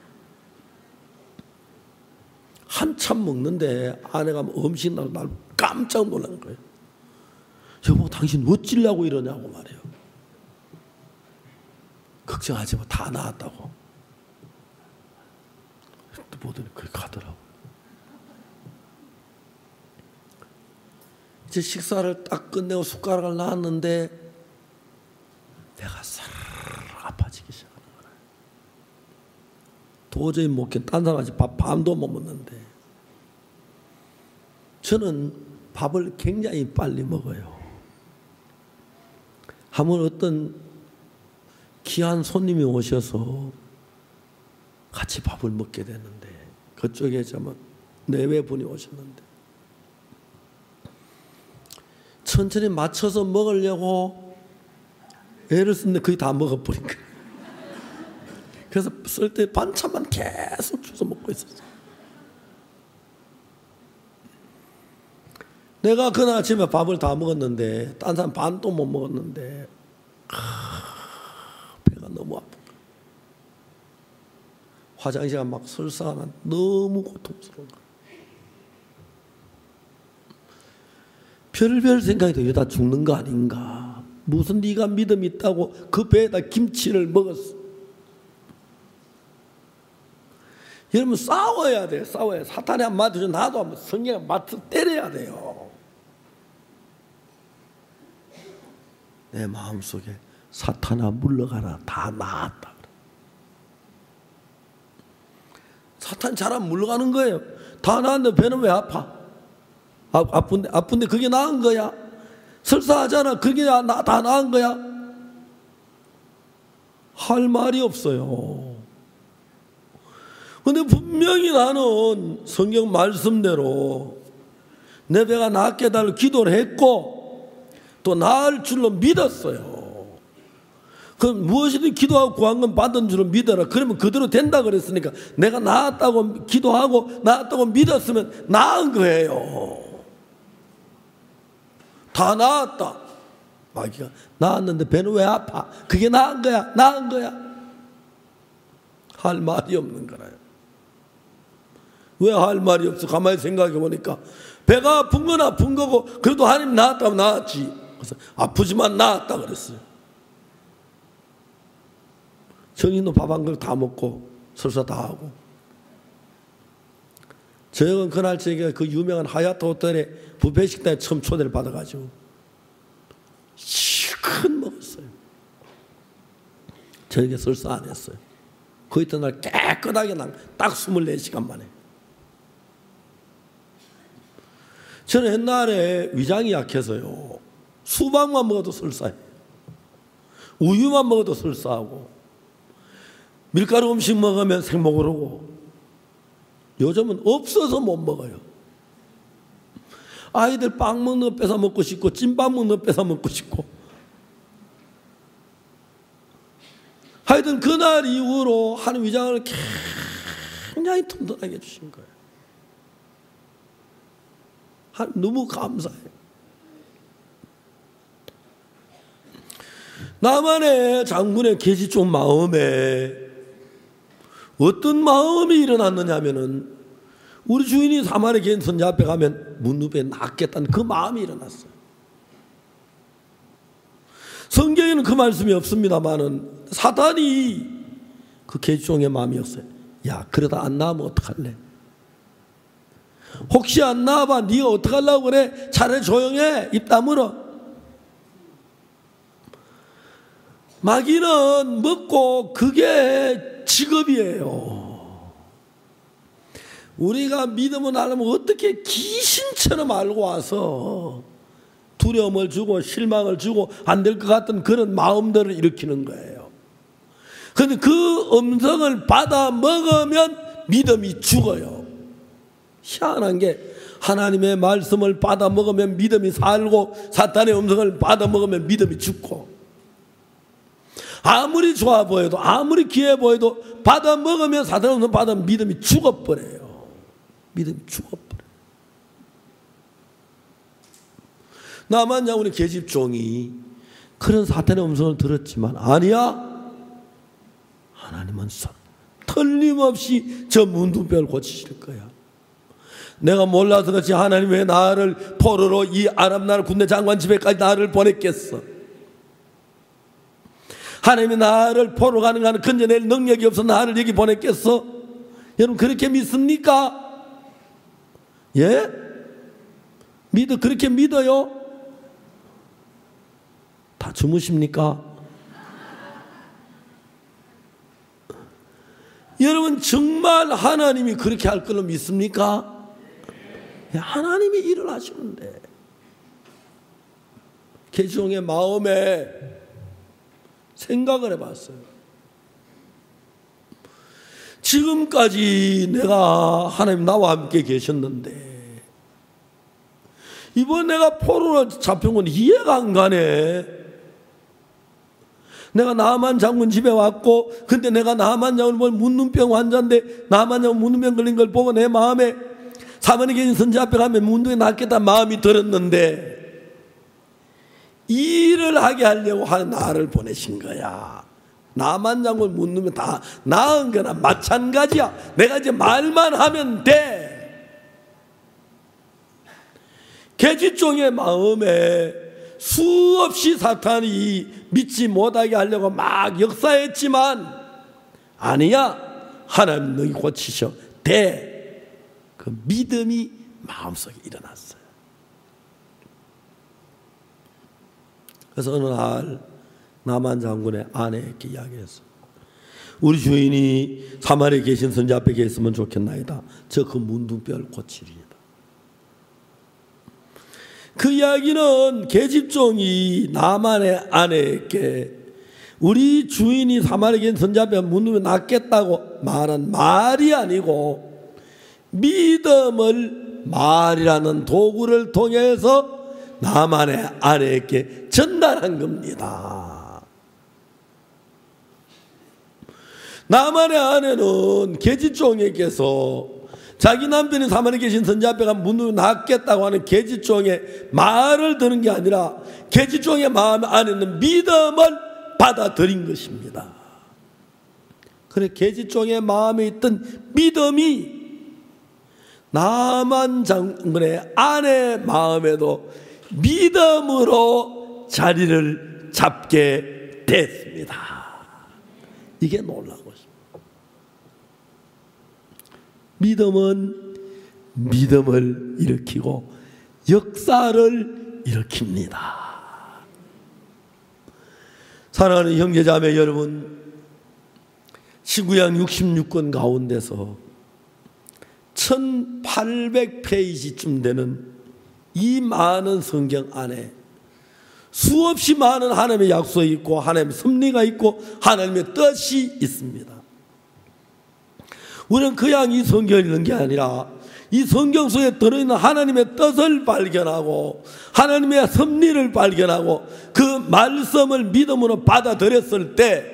Speaker 1: 한참 먹는데 아내가 음식 나고 날 깜짝 놀란 거예요. 여보, 당신 어찌려고 이러냐고 말해요. 걱정하지 마, 다 나았다고. 또 보더니 그렇게 가더라고. 이제 식사를 딱 끝내고 숟가락을 놨는데 배가 사르르 아파지기 시작하는 거예요. 도저히 못 견, 딴 사람같이 밥 반도 못 먹는데 저는 밥을 굉장히 빨리 먹어요. 한번 어떤 귀한 손님이 오셔서 같이 밥을 먹게 됐는데, 그쪽에 좀 내외분이 오셨는데 천천히 맞춰서 먹으려고 애를 썼는데 거의 다 먹어버린 거예요. 그래서 쓸 때 반찬만 계속 주워 먹고 있었어요. 내가 그날 아침에 밥을 다 먹었는데 딴 사람 반도 못 먹었는데 아, 배가 너무 아프고 화장실에 막 설사가 난 너무 고통스러운 거야. 별별 생각이 들어요. 다 죽는 거 아닌가. 무슨 네가 믿음이 있다고 그 배에다 김치를 먹었어. 여러분 싸워야 돼요. 싸워야. 사탄이 한 맞으면 나도 한번 성경에 맞서 때려야 돼요. 내 마음속에 사탄아 물러가라. 다 나았다. 사탄 잘하면 물러가는 거예요. 다 나았는데 배는 왜 아파? 아, 아픈데 아픈데 그게 나은 거야? 설사하잖아. 그게 나, 다 나은 거야? 할 말이 없어요. 근데 분명히 나는 성경 말씀대로 내 배가 낫게 해달라고 기도를 했고 또 나을 줄로 믿었어요. 그럼 무엇이든 기도하고 구한 건 받은 줄로 믿어라. 그러면 그대로 된다 그랬으니까 내가 나았다고 기도하고 나았다고 믿었으면 나은 거예요. 다 나았다. 마귀가 나았는데 배는 왜 아파? 그게 나은 거야? 나은 거야? 할 말이 없는 거라요. 왜 할 말이 없어? 가만히 생각해 보니까 배가 아픈 건 아픈 거고 그래도 하나님 나았다면 나았지. 그래서 아프지만 나았다 그랬어요. 정인도 밥 한 그릇 다 먹고 설사 다 하고. 저 형은 그날 저희가 그 유명한 하얏트 호텔에 뷔페 식당에 처음 초대를 받아가지고 실컷 먹었어요. 저에게 설사 안 했어요. 그 이튿날 깨끗하게 딱 스물네 시간 만에. 저는 옛날에 위장이 약해서요. 수박만 먹어도 설사해요. 우유만 먹어도 설사하고 밀가루 음식 먹으면 생목을 오고 요즘은 없어서 못 먹어요. 아이들 빵 먹는 거 뺏어 먹고 싶고 찐빵 먹는 거 뺏어 먹고 싶고 하여튼 그날 이후로 하는 위장을 굉장히 튼튼하게 해주신 거예요. 너무 감사해요. 나만의 장군의 계시 쪽 마음에 어떤 마음이 일어났느냐 하면은 우리 주인이 사마리아 개인 선자 앞에 가면 문누비에 낫겠다는 그 마음이 일어났어요. 성경에는 그 말씀이 없습니다만은 사단이 그 계시종의 마음이었어요. 야, 그러다 안 나오면 어떡할래? 혹시 안 나와봐 네가 어떡하려고 그래? 차라리 조용해. 입 다물어. 마귀는 먹고 그게 직업이에요. 우리가 믿음을 알면 어떻게 귀신처럼 알고 와서 두려움을 주고 실망을 주고 안 될 것 같은 그런 마음들을 일으키는 거예요. 그런데 그 음성을 받아 먹으면 믿음이 죽어요. 희한한 게 하나님의 말씀을 받아 먹으면 믿음이 살고 사탄의 음성을 받아 먹으면 믿음이 죽고 아무리 좋아 보여도 아무리 귀해 보여도 받아 먹으면 사탄의 음성 받아 믿음이 죽어버려요. 믿음이 죽어버려요. 나만 장군의 계집종이 그런 사탄의 음성을 들었지만 아니야. 하나님은 틀림없이 저 문둥병을 고치실 거야. 내가 몰라서 그렇지 하나님 왜 나를 포로로 이 아람 나라 군대 장관 집에까지 나를 보냈겠어? 하나님이 나를 포로 가는 가는 건져낼 능력이 없어 나를 여기 보냈겠어? 여러분 그렇게 믿습니까? 예? 믿어 그렇게 믿어요? 다 주무십니까? 여러분 정말 하나님이 그렇게 할 걸로 믿습니까? 하나님이 일을 하시는데 계시종의 마음에 생각을 해봤어요. 지금까지 내가 하나님 나와 함께 계셨는데 이번 내가 포로로 잡혀온 건 이해가 안 가네. 내가 나만 장군 집에 왔고 근데 내가 나만 장군 보면 문눈병 환자인데 나만 장군 문눈병 걸린 걸 보고 내 마음에 사마리아 개인 선지 앞에 가면 문둥이 낫겠다 마음이 들었는데 이 일을 하게 하려고 하는 나를 보내신 거야. 나만 장군 못 넣으면 다 나은 거나 마찬가지야. 내가 이제 말만 하면 돼. 계집종의 마음에 수없이 사탄이 믿지 못하게 하려고 막 역사했지만 아니야. 하나님 너희 고치셔. 돼. 그 믿음이 마음속에 일어났어요. 그래서 어느 날 나만 장군의 아내에게 이야기했어. 우리 주인이 사마리아에 계신 선지 앞에 계셨으면 좋겠나이다. 저 그 문둥병을 고치리이다. 그 이야기는 계집종이 나만의 아내에게 우리 주인이 사마리아에 계신 선지 앞에 문둥병 낫겠다고 말한 말이 아니고 믿음을 말이라는 도구를 통해서 나만의 아내에게 전달한 겁니다. 나만의 아내는 계집종에게서 자기 남편이 사마리아에 계신 선지 앞에 가면 문을 낫겠다고 하는 계집종의 말을 듣는 게 아니라 계집종의 마음 안에는 믿음을 받아들인 것입니다. 그래 계집종의 마음에 있던 믿음이 나만 장군의 아내 마음에도 믿음으로 자리를 잡게 됐습니다. 이게 놀라운 것입니다. 믿음은 믿음을 일으키고 역사를 일으킵니다. 사랑하는 형제자매 여러분, 신구약 육십육 권 가운데서 천팔백 페이지쯤 되는 이 많은 성경 안에 수없이 많은 하나님의 약속이 있고 하나님의 섭리가 있고 하나님의 뜻이 있습니다. 우리는 그냥 이 성경을 읽는 게 아니라 이 성경 속에 들어있는 하나님의 뜻을 발견하고 하나님의 섭리를 발견하고 그 말씀을 믿음으로 받아들였을 때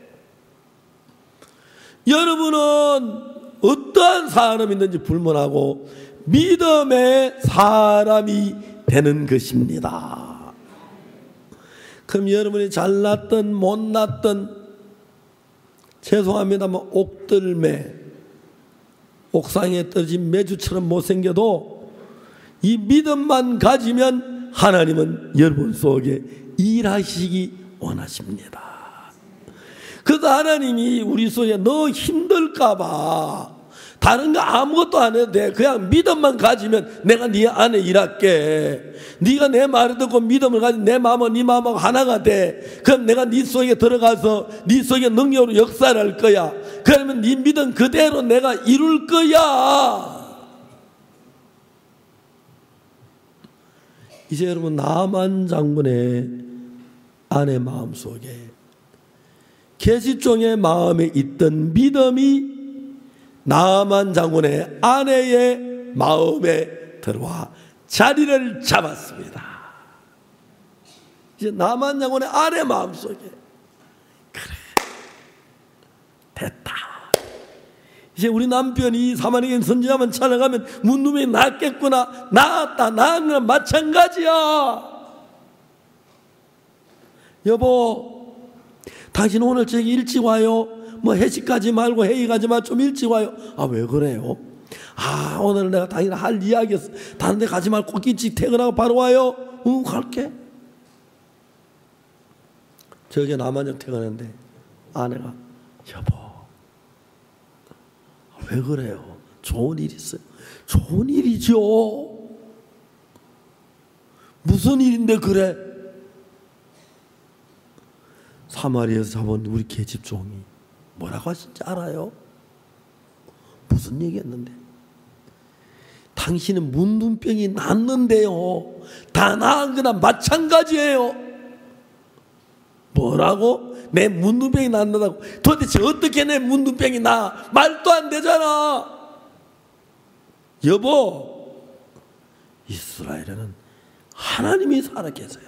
Speaker 1: 여러분은 어떠한 사람이든지 불문하고 믿음의 사람이 되는 것입니다. 그럼 여러분이 잘났든 못났든 죄송합니다만 옥들매 옥상에 떨어진 메주처럼 못생겨도 이 믿음만 가지면 하나님은 여러분 속에 일하시기 원하십니다. 그래서 하나님이 우리 속에 너 힘들까봐 다른 거 아무것도 안 해도 돼. 그냥 믿음만 가지면 내가 네 안에 일할게. 네가 내 말을 듣고 믿음을 가지면 내 마음은 네 마음하고 하나가 돼. 그럼 내가 네 속에 들어가서 네 속에 능력으로 역사를 할 거야. 그러면 네 믿음 그대로 내가 이룰 거야. 이제 여러분 나만 장군의 아내 마음속에 계집종의 마음에 있던 믿음이 나만 장군의 아내의 마음에 들어와 자리를 잡았습니다. 이제 나만 장군의 아내 마음속에 그래 됐다. 이제 우리 남편이 사마리아에 선지자만 찾아가면 문둥병이 낫겠구나. 나았다. 나은 거랑 마찬가지야. 여보 당신 오늘 저기 일찍 와요. 뭐 회식 가지 말고 회의 가지 말고 좀 일찍 와요. 아 왜 그래요? 아 오늘 내가 당신 할 이야기 있어. 다른 데 가지 말고 꼭 일찍 퇴근하고 바로 와요. 응 갈게. 저기 남한역 퇴근했는데 아내가 여보 왜 그래요? 좋은 일 있어요. 좋은 일이죠. 무슨 일인데 그래? 사마리아에서 잡은 우리 계집종이 뭐라고 하신지 알아요? 무슨 얘기했는데? 당신은 문둥병이 낫는데요. 다 나은 거나 마찬가지예요. 뭐라고? 내 문둥병이 낫는다고? 도대체 어떻게 내 문둥병이 나? 말도 안 되잖아. 여보, 이스라엘에는 하나님이 살아 계세요.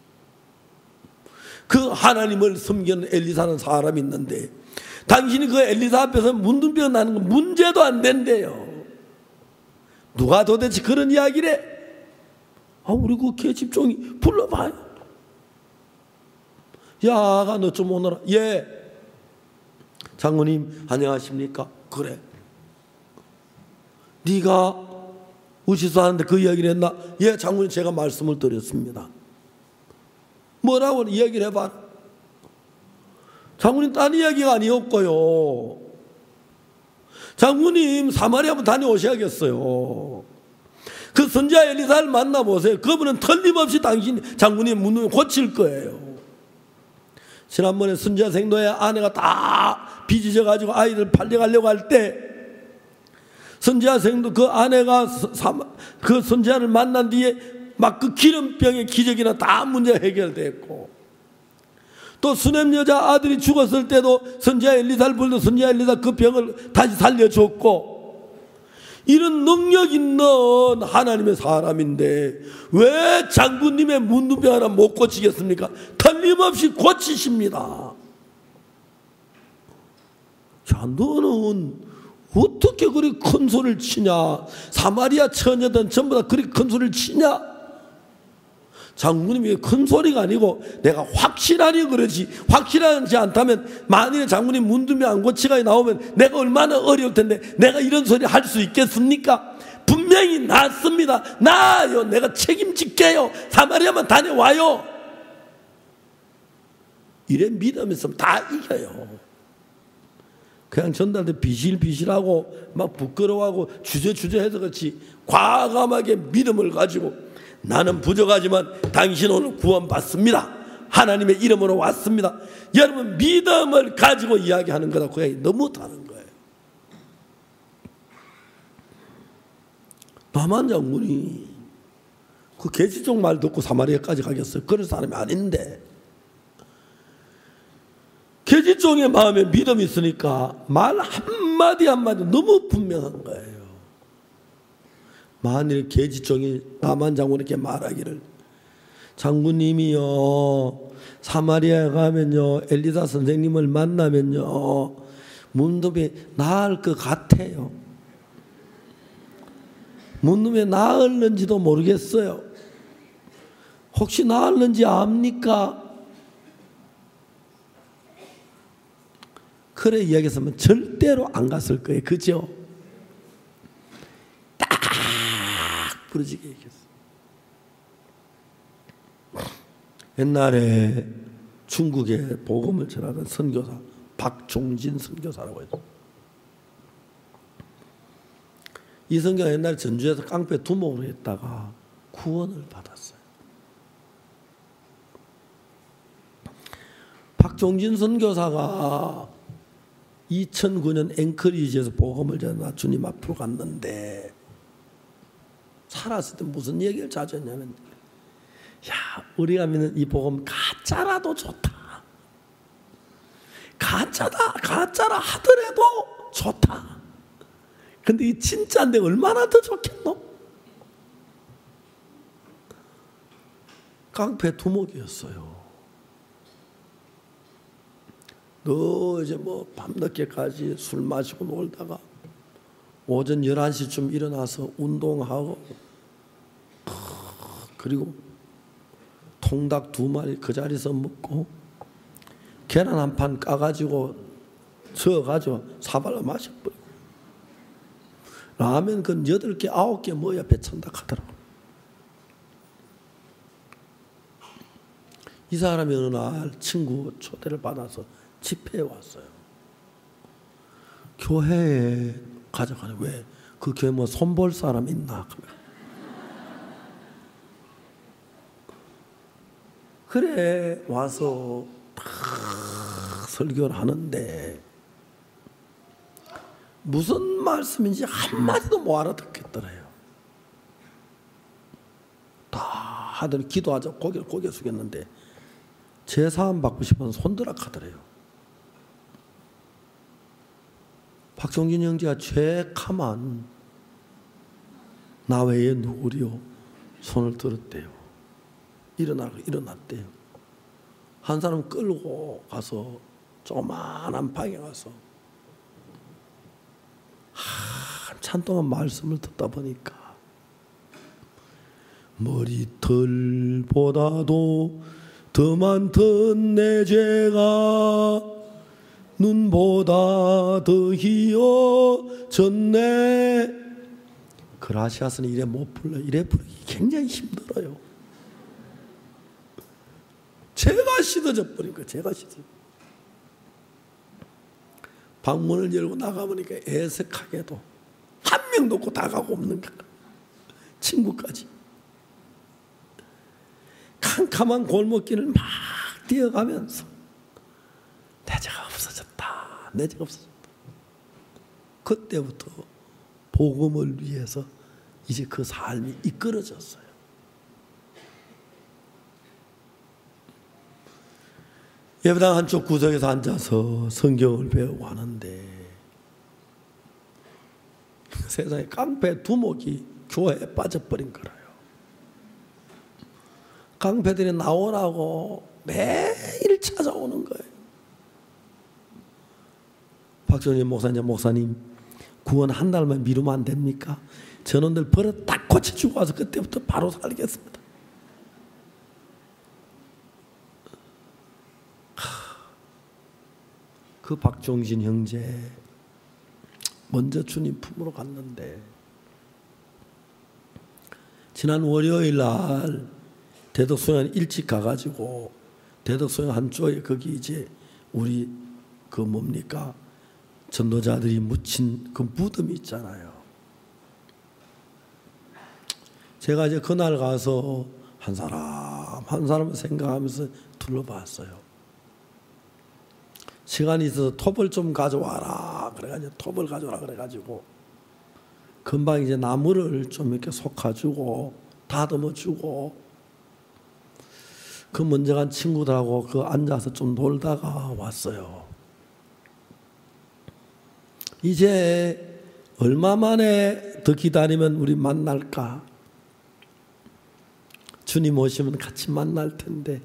Speaker 1: 그 하나님을 섬기는 엘리사는 사람이 있는데 당신이 그 엘리사 앞에서 문둥병 나는 건 문제도 안 된대요. 누가 도대체 그런 이야기래? 아, 우리 그 계집종이 불러봐요. 야, 아가 너 좀 오너라. 예. 장모님 안녕하십니까? 그래. 네가 우시소 하는데 그 이야기를 했나? 예, 장모님 제가 말씀을 드렸습니다. 뭐라고 이야기를 해봐. 장모님 딴 이야기가 아니었고요. 장모님 사마리아 한번 다녀오셔야겠어요. 그 선지자 엘리사를 만나보세요. 그분은 틀림없이 당신 장모님 문을 고칠 거예요. 지난번에 선지자 생도의 아내가 다 빚어져가지고 아이들 팔려가려고 할 때 선지자 생도 그 아내가 그 선지자를 만난 뒤에 막 그 기름병의 기적이나 다 문제 해결됐고, 또 수넴 여자 아들이 죽었을 때도 선지자 엘리사를 불러 선지자 엘리사 그 병을 다시 살려줬고, 이런 능력 있는 하나님의 사람인데 왜 장군님의 문둥병 하나 못 고치겠습니까? 틀림없이 고치십니다. 자, 너는 어떻게 그리 큰 소리를 치냐? 사마리아 처녀들은 전부 다 그리 큰 소리를 치냐? 장군님이 큰 소리가 아니고 내가 확실하니 그러지, 확실하지 않다면 만일에 장군님 문둥병 안 고치가 나오면 내가 얼마나 어려울 텐데 내가 이런 소리 할 수 있겠습니까? 분명히 낫습니다. 나아요. 내가 책임질게요. 사마리아만 다녀와요. 이래 믿으면서 다 이겨요. 그냥 전달대 비실비실하고 막 부끄러워하고 주저주저해서 그렇지, 과감하게 믿음을 가지고 나는 부족하지만 당신 오늘 구원받습니다. 하나님의 이름으로 왔습니다. 여러분 믿음을 가지고 이야기하는 거다. 그 얘기 너무 다른 거예요. 나만 장군이 그 계시종 말 듣고 사마리아까지 가겠어요? 그런 사람이 아닌데, 계시종의 마음에 믿음이 있으니까 말 한마디 한마디 너무 분명한 거예요. 만일 계지종이 나만 장군에게 말하기를, 장군님이요 사마리아에 가면요 엘리사 선생님을 만나면요 문둥병이 나을 것 같아요. 문둥병이 나을는지도 모르겠어요. 혹시 나을는지 압니까? 그래 이야기했으면 절대로 안 갔을 거예요. 그죠? 부러지게 얘기했어. 옛날에 중국에 복음을 전하던 선교사 박종진 선교사라고 했어. 이 선교가 옛날에 전주에서 깡패 두목으로 했다가 구원을 받았어요. 박종진 선교사가 이천구 년 앵커리지에서 복음을 전하 주님 앞으로 갔는데, 살았을 때 무슨 얘기를 자주 했냐면, 야, 우리가 믿는 이 복음 가짜라도 좋다. 가짜다, 가짜라 하더라도 좋다. 근데 이 진짜인데 얼마나 더 좋겠노? 깡패 두목이었어요. 너 이제 뭐 밤늦게까지 술 마시고 놀다가 오전 열한 시쯤 일어나서 운동하고, 그리고 통닭 두 마리 그 자리에서 먹고 계란 한 판 까가지고 저어가지고 사발로 마셔버리고, 라면 그 여덟 개 아홉 개 먹어야 배찬다 하더라고. 이 사람이 어느 날 친구 초대를 받아서 집회에 왔어요. 교회에 가져가네. 왜? 그 교회 뭐 손볼 사람 있나? 그래 와서 다 설교를 하는데 무슨 말씀인지 한마디도 못 알아듣겠더래요. 다 하더니 기도하자 고개를 고개 숙였는데 제사함 받고 싶어서 손들어 가더래요. 박종진 형제가 죄가만 나 외에 누구리요? 손을 들었대요. 일어나고 일어났대요. 한 사람 끌고 가서 조그마한 방에 가서 한참 동안 말씀을 듣다 보니까 머리털보다도 더 많던 내 죄가 눈보다 더 희어졌네. 그라시아스는 이래 못 불러요. 이래 부르기 굉장히 힘들어요. 제가 씻어져 버린 거예요. 제가 씻어져. 방문을 열고 나가보니까 애석하게도 한 명도 없고 다가고 없는 거야. 친구까지. 캄캄한 골목길을 막 뛰어가면서 내 죄가 없어졌다. 내 죄가 없어졌다. 그때부터 복음을 위해서 이제 그 삶이 이끌어졌어요. 예배당 한쪽 구석에서 앉아서 성경을 배우고 하는데 세상에 깡패 두목이 교회에 빠져버린 거라요. 깡패들이 나오라고 매일 찾아오는 거예요. 박정희 목사님, 목사님 구원 한 달만 미루면 안 됩니까? 전원들 버릇 딱 고쳐주고 와서 그때부터 바로 살겠습니다. 그 박종신 형제 먼저 주님 품으로 갔는데 지난 월요일 날 대덕소양 일찍 가가지고 대덕소양 한쪽에 거기 이제 우리 그 뭡니까 전도자들이 묻힌 그 무덤이 있잖아요. 제가 이제 그날 가서 한 사람 한 사람을 생각하면서 둘러봤어요. 시간이 있어서 톱을 좀 가져와라 그래가지고 톱을 가져와라 그래가지고 금방 이제 나무를 좀 이렇게 솎아주고 다듬어주고 그 먼저 간 친구들하고 그 앉아서 좀 놀다가 왔어요. 이제 얼마 만에 더 기다리면 우리 만날까? 주님 오시면 같이 만날 텐데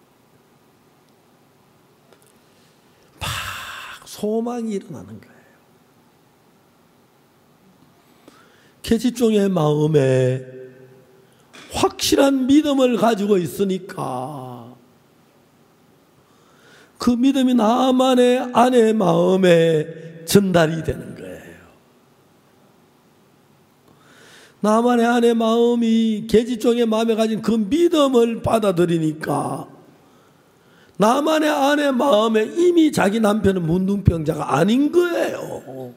Speaker 1: 막 소망이 일어나는 거예요. 계집종의 마음에 확실한 믿음을 가지고 있으니까 그 믿음이 나만의 아내의 마음에 전달이 되는 거예요. 나만의 아내 마음이 계집종의 마음에 가진 그 믿음을 받아들이니까 나만의 아내 마음에 이미 자기 남편은 문둥병자가 아닌 거예요.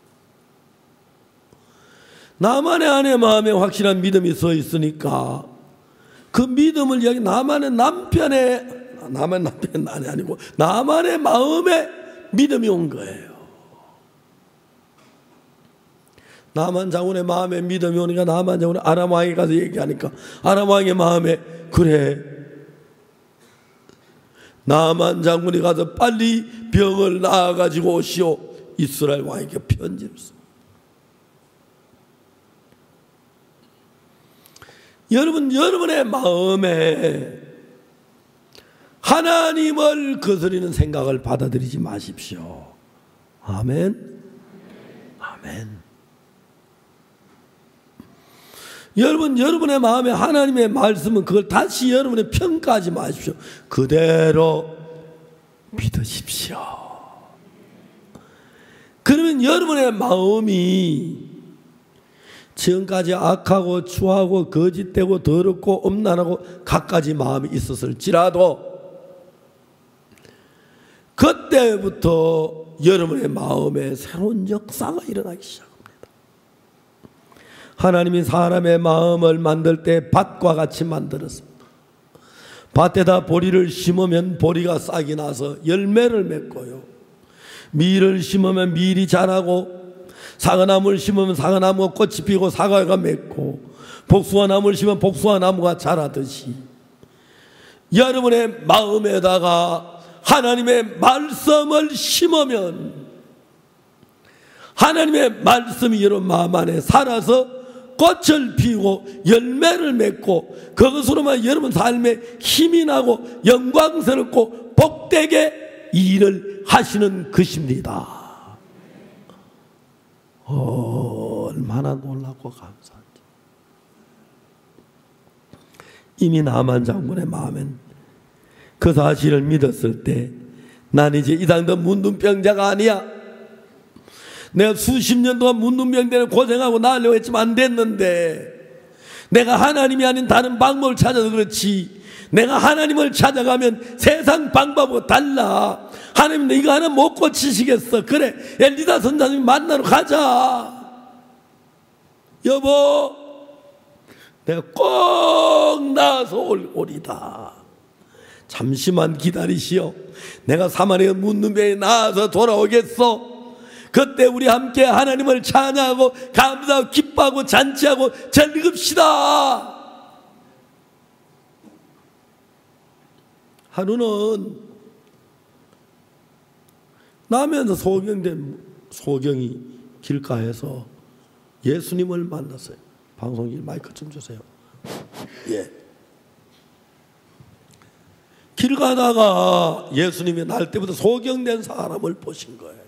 Speaker 1: 나만의 아내 마음에 확실한 믿음이 서 있으니까 그 믿음을 여기 나만의 남편의 나만의 남편의 아내 아니고 나만의 마음에 믿음이 온 거예요. 나만 장군의 마음에 믿음이 오니까 나만 장군이 아람 왕에 가서 얘기하니까 아람 왕의 마음에 그래 나만 장군이 가서 빨리 병을 나아가지고 오시오. 이스라엘 왕에게 편지를 써. 여러분 여러분의 마음에 하나님을 거스르는 생각을 받아들이지 마십시오. 아멘. 아멘. 여러분 여러분의 마음에 하나님의 말씀은 그걸 다시 여러분의 평가하지 마십시오. 그대로 믿으십시오. 그러면 여러분의 마음이 지금까지 악하고 추하고 거짓되고 더럽고 음란하고 갖가지 마음이 있었을지라도 그때부터 여러분의 마음에 새로운 역사가 일어나기 시작합니다. 하나님이 사람의 마음을 만들 때 밭과 같이 만들었습니다. 밭에다 보리를 심으면 보리가 싹이 나서 열매를 맺고요. 밀을 심으면 밀이 자라고 사과나무를 심으면 사과나무가 꽃이 피고 사과가 맺고 복숭아나무를 심으면 복숭아나무가 자라듯이 여러분의 마음에다가 하나님의 말씀을 심으면 하나님의 말씀이 여러분 마음 안에 살아서 꽃을 피우고 열매를 맺고 그것으로만 여러분 삶에 힘이 나고 영광스럽고 복되게 일을 하시는 것입니다. 어, 얼마나 놀랍고 감사한지. 이미 나만 장군의 마음엔 그 사실을 믿었을 때 난 이제 이상 더 문둥병자가 아니야. 내가 수십 년 동안 문둥병 때문에 고생하고 나으려고 했지만 안 됐는데, 내가 하나님이 아닌 다른 방법을 찾아서 그렇지, 내가 하나님을 찾아가면 세상 방법하고 달라. 하나님 이거 하나 못 고치시겠어. 그래, 엘리사 선장님 만나러 가자. 여보, 내가 꼭 나아서 올, 오리다. 잠시만 기다리시오. 내가 사마리아 문둥병에 나아서 돌아오겠어. 그때 우리 함께 하나님을 찬양하고 감사하고 기뻐하고 잔치하고 즐깁시다. 하루는 나면서 소경된 소경이 길가에서 예수님을 만났어요. 방송일 마이크 좀 주세요. 예. 길 가다가 예수님이 날 때부터 소경된 사람을 보신 거예요.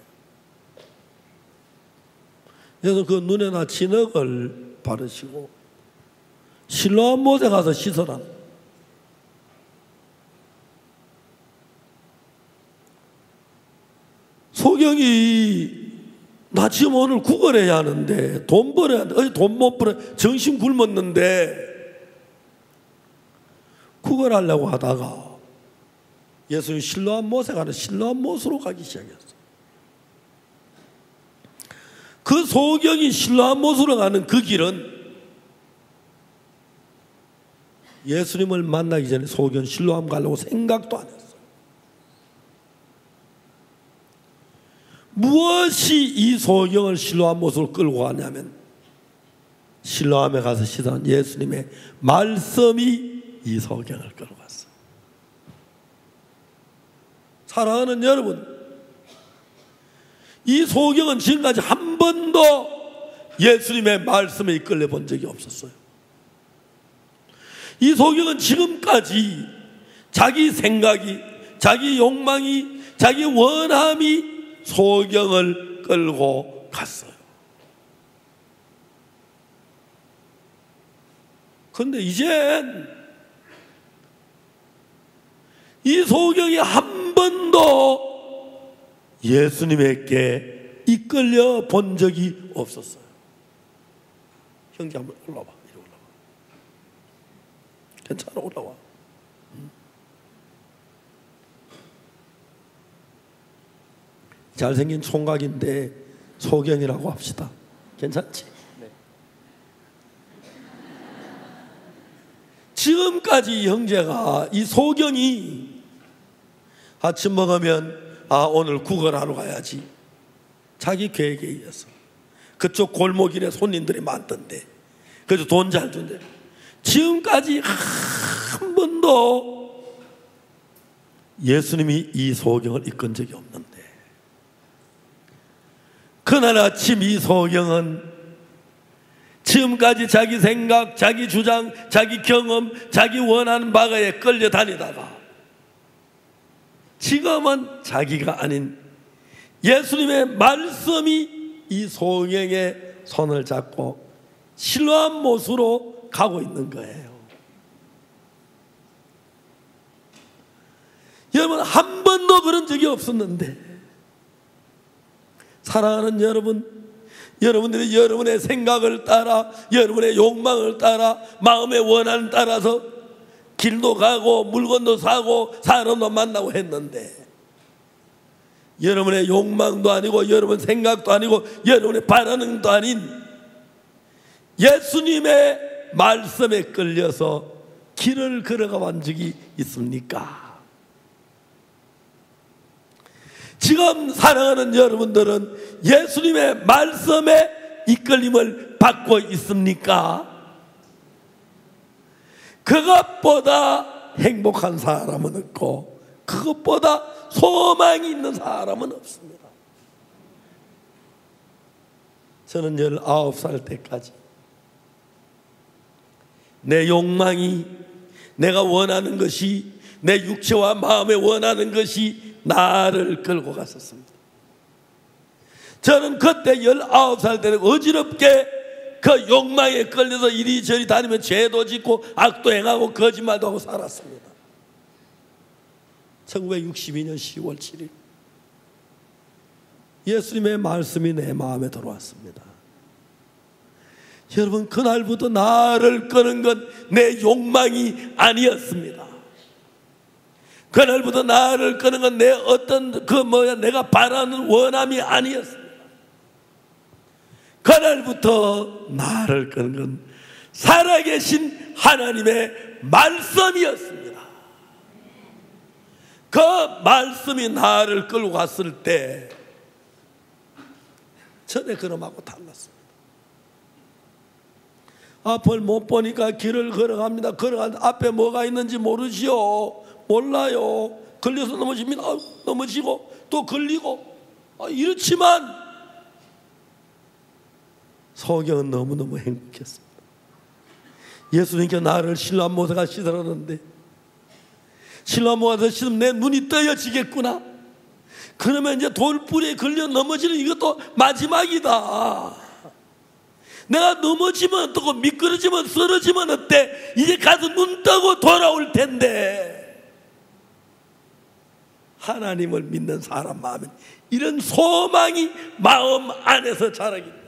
Speaker 1: 그래서 그 눈에나 진흙을 바르시고 실로암 못에 가서 씻어라. 소경이 나 지금 오늘 구걸해야 하는데 돈 벌어야 하는데 어제 돈 못 벌어 정신 굶었는데 구걸하려고 하다가 예수님이 실로암 못에 가는 실로암 못으로 가기 시작했어. 그 소경이 실로암 못으로 가는 그 길은 예수님을 만나기 전에 소경 실로암 가려고 생각도 안 했어. 무엇이 이 소경을 실로암 못으로 끌고 가냐면 실로암에 가서 시던 예수님의 말씀이 이 소경을 끌고 갔어. 사랑하는 여러분, 이 소경은 지금까지 한 번도 예수님의 말씀에 이끌려 본 적이 없었어요. 이 소경은 지금까지 자기 생각이, 자기 욕망이, 자기 원함이 소경을 끌고 갔어요. 그런데 이젠 이 소경이 한 번도 예수님에게 이끌려 본 적이 없었어요. 형제 한번 올라와. 이리 올라와. 괜찮아, 올라와. 응. 잘생긴 총각인데 소경이라고 합시다. 괜찮지? 네. 지금까지 이 형제가, 이 소경이 아침 먹으면 아 오늘 구걸하러 가야지. 자기 계획에 의해서 그쪽 골목길에 손님들이 많던데 그래서 돈 잘 준대. 지금까지 한 번도 예수님이 이 소경을 이끈 적이 없는데 그날 아침 이 소경은 지금까지 자기 생각, 자기 주장, 자기 경험, 자기 원하는 바가에 끌려다니다가 지금은 자기가 아닌 예수님의 말씀이 이 소경의 손을 잡고 실로암 못으로 가고 있는 거예요. 여러분, 한 번도 그런 적이 없었는데 사랑하는 여러분, 여러분들이 여러분의 생각을 따라, 여러분의 욕망을 따라, 마음의 원한을 따라서 길도 가고 물건도 사고 사람도 만나고 했는데 여러분의 욕망도 아니고 여러분 생각도 아니고 여러분의 바라는 것도 아닌 예수님의 말씀에 끌려서 길을 걸어가 본 적이 있습니까? 지금 사랑하는 여러분들은 예수님의 말씀에 이끌림을 받고 있습니까? 그것보다 행복한 사람은 없고 그것보다 소망이 있는 사람은 없습니다. 저는 열아홉 살 때까지 내 욕망이, 내가 원하는 것이, 내 육체와 마음에 원하는 것이 나를 끌고 갔었습니다. 저는 그때 열아홉 살 때는 어지럽게 그 욕망에 끌려서 이리저리 다니며 죄도 짓고 악도 행하고 거짓말도 하고 살았습니다. 천구백육십이 년 시월 칠일 예수님의 말씀이 내 마음에 들어왔습니다. 여러분, 그날부터 나를 끄는 건 내 욕망이 아니었습니다. 그날부터 나를 끄는 건 내 어떤 그 뭐야 내가 바라는 원함이 아니었습니다. 그날부터 나를 끄는 건 살아계신 하나님의 말씀이었습니다. 그 말씀이 나를 끌고 갔을 때 전에 그놈하고 달랐습니다. 앞을 못 보니까 길을 걸어갑니다. 걸어가는데 앞에 뭐가 있는지 모르지요. 몰라요. 걸려서 넘어집니다. 넘어지고 또 걸리고. 이렇지만 성경은 너무너무 행복했습니다. 예수님께 나를 실로암 모세가 씻으라는데 실로암 모세가 씻으면 내 눈이 떠여지겠구나. 그러면 이제 돌뿌리에 걸려 넘어지는 이것도 마지막이다. 내가 넘어지면 어떻고 미끄러지면 쓰러지면 어때? 이제 가서 눈 뜨고 돌아올 텐데. 하나님을 믿는 사람 마음에 이런 소망이 마음 안에서 자라기 때문에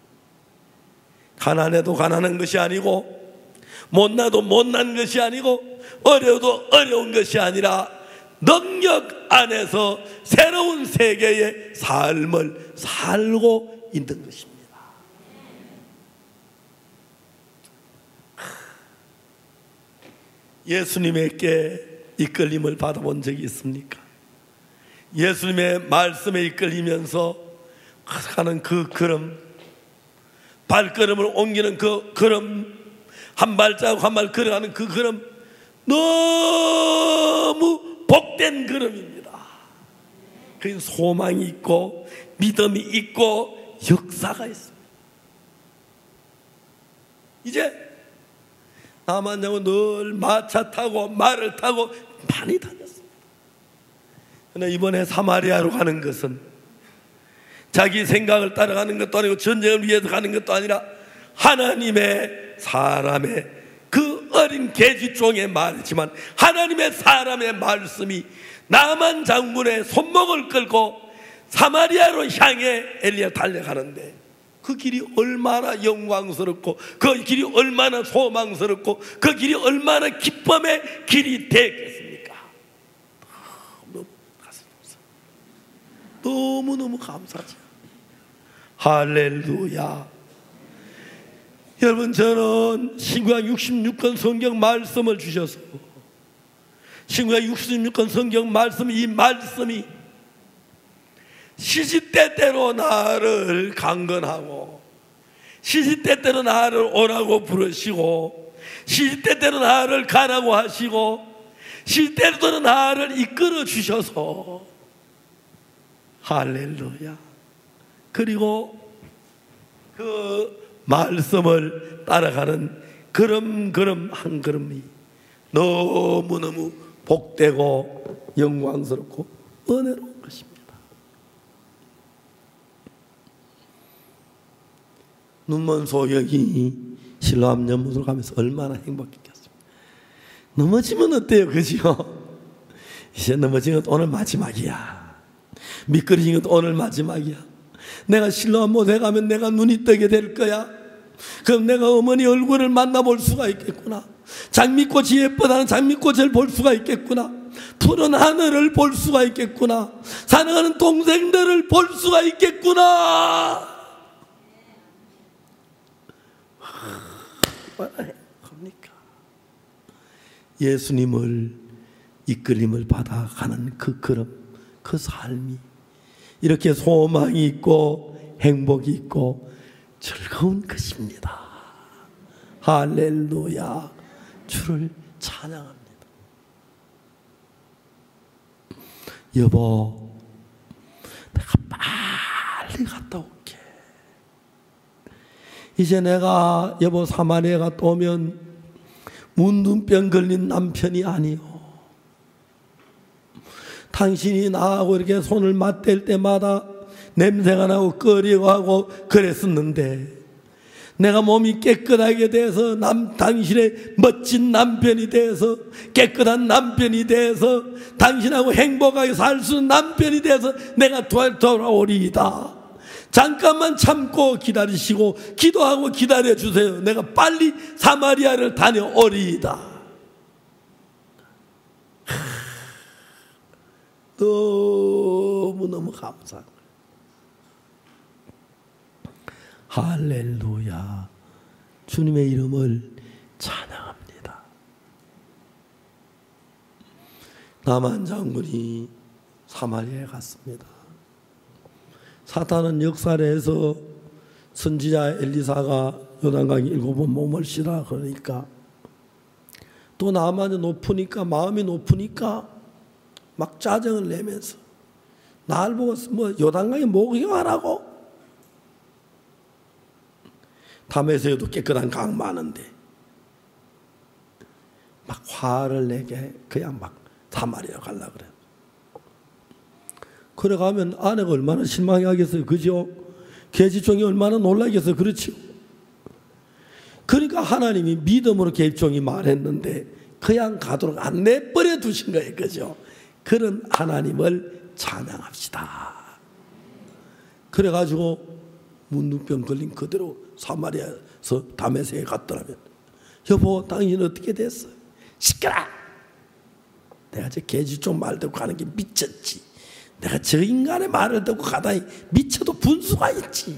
Speaker 1: 가난해도 가난한 것이 아니고 못나도 못난 것이 아니고 어려워도 어려운 것이 아니라 능력 안에서 새로운 세계의 삶을 살고 있는 것입니다. 예수님에게 이끌림을 받아본 적이 있습니까? 예수님의 말씀에 이끌리면서 가는 그 걸음, 발걸음을 옮기는 그 걸음, 한 발자국 한 발 걸어가는 그 걸음, 너무 복된 걸음입니다. 그 소망이 있고 믿음이 있고 역사가 있습니다. 이제 나만 자고 늘 마차 타고 말을 타고 많이 다녔습니다. 그러나 이번에 사마리아로 가는 것은 자기 생각을 따라가는 것도 아니고 전쟁을 위해서 가는 것도 아니라 하나님의 사람의 그 어린 계집종의 말이지만 하나님의 사람의 말씀이 나만 장군의 손목을 끌고 사마리아로 향해 엘리야 달려가는데 그 길이 얼마나 영광스럽고 그 길이 얼마나 소망스럽고 그 길이 얼마나 기쁨의 길이 되겠습니까? 너무 가슴이 너무너무 감사하죠. 할렐루야. 여러분, 저는 신구약 육십육 권 성경 말씀을 주셔서 신구약 육십육 권 성경 말씀, 이 말씀이 시시때때로 나를 강건하고 시시때때로 나를 오라고 부르시고 시시때때로 나를 가라고 하시고 시시때때로 나를 이끌어 주셔서 할렐루야. 그리고 그 말씀을 따라가는 걸음걸음 한 걸음이 너무너무 복되고 영광스럽고 은혜로운 것입니다. 눈먼 소경이 실로암 연못으로 가면서 얼마나 행복했겠습니까? 넘어지면 어때요? 그죠? 이제 넘어지는 것도 오늘 마지막이야. 미끄러진 것도 오늘 마지막이야. 내가 실로암 못에 가면 내가 눈이 뜨게 될 거야. 그럼 내가 어머니 얼굴을 만나볼 수가 있겠구나. 장미꽃이 예쁘다는 장미꽃을 볼 수가 있겠구나. 푸른 하늘을 볼 수가 있겠구나. 사랑하는 동생들을 볼 수가 있겠구나. 얼마나 행복합니까? 예수님을 이끌림을 받아가는 그 걸음, 그 삶이 이렇게 소망이 있고 행복이 있고 즐거운 것입니다. 할렐루야. 주를 찬양합니다. 여보, 내가 빨리 갔다 올게. 이제 내가 여보 사마리아 갔다 오면 문둥병 걸린 남편이 아니요. 당신이 나하고 이렇게 손을 맞댈 때마다 냄새가 나고 끓이고 하고 그랬었는데 내가 몸이 깨끗하게 돼서 남, 당신의 멋진 남편이 돼서 깨끗한 남편이 돼서 당신하고 행복하게 살 수 있는 남편이 돼서 내가 돌아오리이다. 잠깐만 참고 기다리시고 기도하고 기다려주세요. 내가 빨리 사마리아를 다녀오리이다. 너무너무 감사합니다. 할렐루야. 주님의 이름을 찬양합니다. 나만 장군이 사마리아에 갔습니다. 사탄은 역사에서 선지자 엘리사가 요단강에 일곱 번 몸을 씻으라 그러니까 또 나만이 높으니까 마음이 높으니까 막 짜증을 내면서 날 보고 뭐 요단강에 목욕하라고? 다메섹에도 깨끗한 강 많은데 막 화를 내게 그냥 막 사마리아 가려고 그래요. 그래 가면 아내가 얼마나 실망하겠어요. 그죠? 계집종이 얼마나 놀라겠어요. 그렇죠? 그러니까 하나님이 믿음으로 계집종이 말했는데 그냥 가도록 안 내버려 두신 거예요. 그죠? 그런 하나님을 찬양합시다. 그래가지고 문둥병 걸린 그대로 사마리아에서 다메섹에 갔더라면 여보 당신 어떻게 됐어? 시끄러! 내가 저 계집종 말 듣고 가는 게 미쳤지. 내가 저 인간의 말을 듣고 가다니 미쳐도 분수가 있지.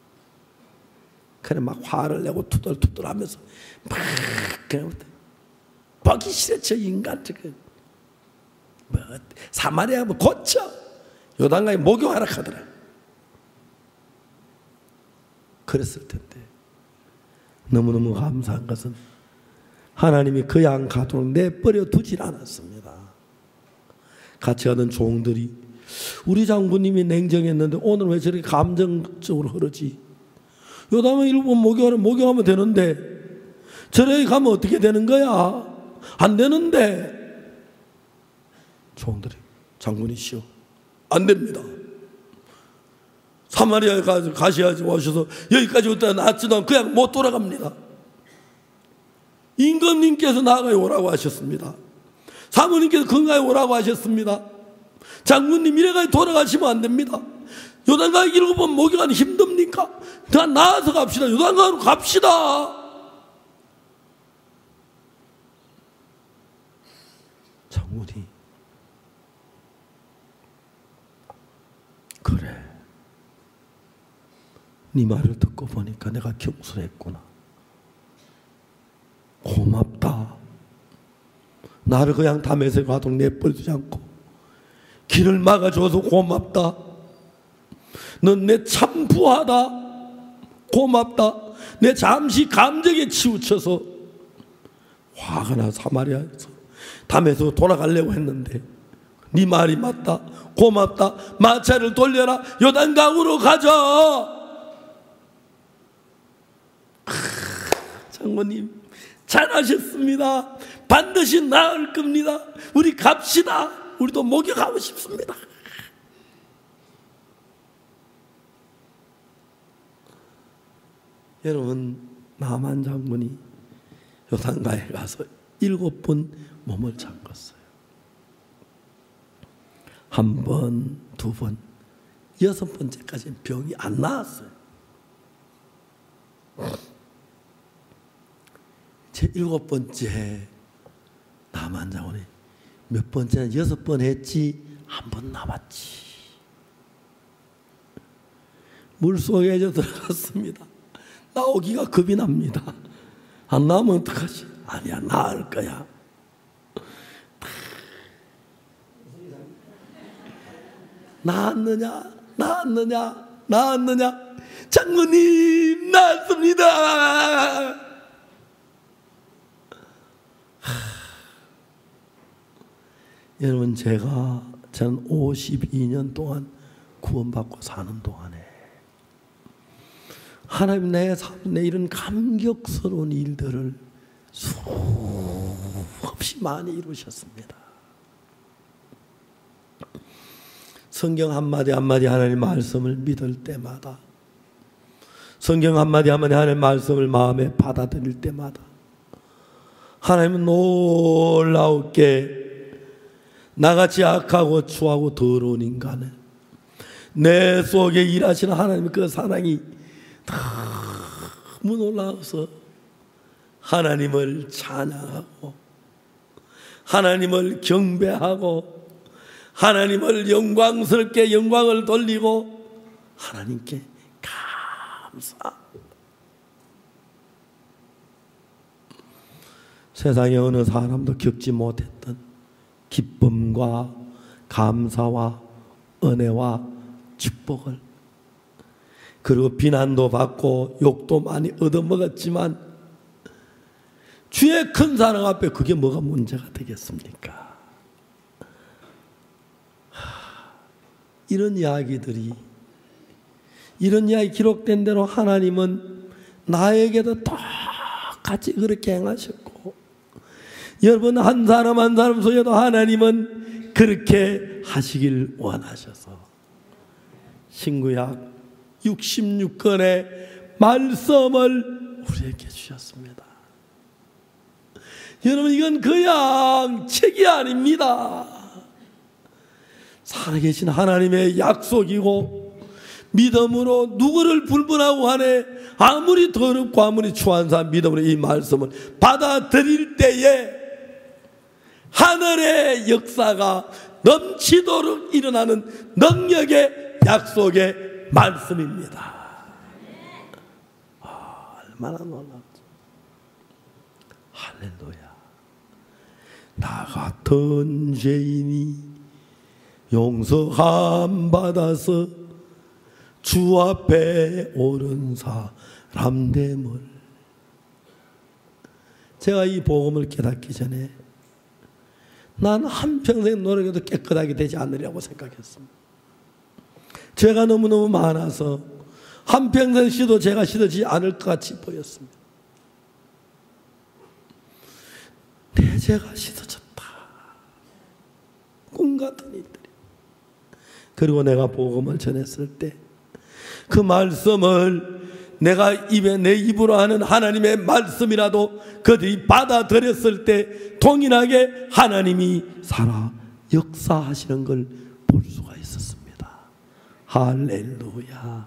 Speaker 1: 그래 막 화를 내고 투덜투덜하면서 막 그냥 보기 싫어. 저 인간 저거 뭐 사마리아 뭐 고쳐 요단강에 목욕하라 하더라. 그랬을 텐데 너무너무 감사한 것은 하나님이 그 양 가도록 내버려 두질 않았습니다. 같이 가던 종들이 우리 장군님이 냉정했는데 오늘 왜 저렇게 감정적으로 흐르지? 요단강에 일본 목욕하면 목욕하면 되는데 저렇게 가면 어떻게 되는 거야? 안 되는데. 종들이 장군이시여 안 됩니다. 사마리아에 가셔야지 오셔서 여기까지 왔다 놨지도 그냥 못 돌아갑니다. 임금님께서 나아가야 오라고 하셨습니다. 사모님께서 건강에 오라고 하셨습니다. 장군님 이래가지고 돌아가시면 안 됩니다. 요단강에 일곱 번 목욕하는 힘듭니까? 다 나와서 갑시다. 요단강으로 갑시다. 장군이 그래 네 말을 듣고 보니까 내가 경솔했구나. 고맙다. 나를 그냥 다메섹 가도록 내버려두지 않고 길을 막아줘서 고맙다. 넌 내 참 부하다. 고맙다. 내 잠시 감정에 치우쳐서 화가 나 사마리아에서 다메섹으로 돌아가려고 했는데 네 말이 맞다. 고맙다. 마차를 돌려라. 요단강으로 가자. 장모님 잘하셨습니다. 반드시 나을 겁니다. 우리 갑시다. 우리도 목욕하고 싶습니다. 여러분 나만 장군이 요단강에 가서 일곱 번 몸을 잠갔어요. 한 번, 두 번, 여섯 번째까지는 병이 안 나았어요. 제 일곱 번째 나만 장군이 몇 번째는 여섯 번 했지 한 번 남았지. 물속에 저 들어갔습니다. 나오기가 겁이 납니다. 안 나오면 어떡하지? 아니야 나을 거야. 나았느냐? 나았느냐? 나았느냐? 장모님 나았습니다. 여러분 제가 저는 오십이 년 동안 구원받고 사는 동안에 하나님 내 삶, 내 이런 감격스러운 일들을 수없이 많이 이루셨습니다. 성경 한마디 한마디 하나님 말씀을 믿을 때마다 성경 한마디 한마디 하나님의 말씀을 마음에 받아들일 때마다 하나님은 놀라우게 나같이 악하고 추하고 더러운 인간을 내 속에 일하시는 하나님의 그 사랑이 너무 놀라워서 하나님을 찬양하고 하나님을 경배하고 하나님을 영광스럽게 영광을 돌리고 하나님께 감사. 세상에 어느 사람도 겪지 못했던 기쁨과 감사와 은혜와 축복을, 그리고 비난도 받고 욕도 많이 얻어먹었지만 주의 큰 사랑 앞에 그게 뭐가 문제가 되겠습니까? 이런 이야기들이, 이런 이야기 기록된 대로 하나님은 나에게도 똑같이 그렇게 행하셨고, 여러분 한 사람 한 사람 속에도 하나님은 그렇게 하시길 원하셔서 신구약 육십육 권의 말씀을 우리에게 주셨습니다. 여러분 이건 그냥 책이 아닙니다. 살아계신 하나님의 약속이고 믿음으로 누구를 불문하고 하네 아무리 더럽고 아무리 추한 사람 믿음으로 이 말씀을 받아들일 때에 하늘의 역사가 넘치도록 일어나는 능력의 약속의 말씀입니다. 아, 얼마나 놀랍죠. 할렐루야. 나 같은 죄인이 용서함 받아서 주 앞에 오른 사람 됨을, 제가 이 복음을 깨닫기 전에 난 한평생 노력해도 깨끗하게 되지 않으리라고 생각했습니다. 죄가 너무너무 많아서 한평생 씻어도 죄가 씻어지지 않을 것 같이 보였습니다. 내 죄가 씻어졌다. 꿈 같은 이들이. 그리고 내가 복음을 전했을 때 그 말씀을 내가 입에 내 입으로 하는 하나님의 말씀이라도 그들이 받아들였을 때 동일하게 하나님이 살아 역사하시는 걸 볼 수가 있었습니다. 할렐루야.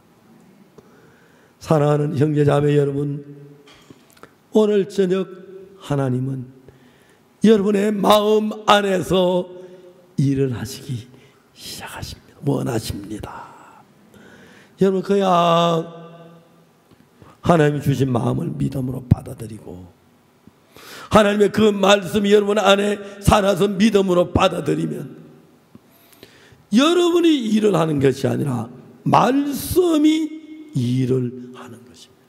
Speaker 1: 사랑하는 형제자매 여러분, 오늘 저녁 하나님은 여러분의 마음 안에서 일을 하시기 시작하십니다. 원하십니다. 여러분 그냥 하나님이 주신 마음을 믿음으로 받아들이고 하나님의 그 말씀이 여러분 안에 살아서 믿음으로 받아들이면 여러분이 일을 하는 것이 아니라 말씀이 일을 하는 것입니다.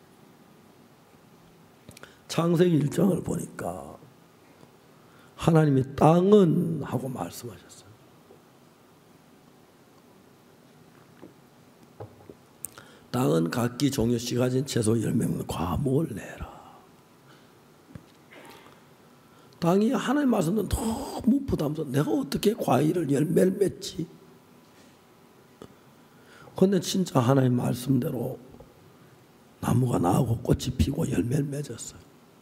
Speaker 1: 창세기 일 장을 보니까 하나님이 땅은 하고 말씀하셨어요. 땅은 각기 종류씨 가진 채소 열매면 과목을 내라. 땅이 하나님 말씀은 너무 부담스러워. 내가 어떻게 과일을 열매를 맺지? 그런데 진짜 하나님 말씀대로 나무가 나오고 꽃이 피고 열매를 맺었어요.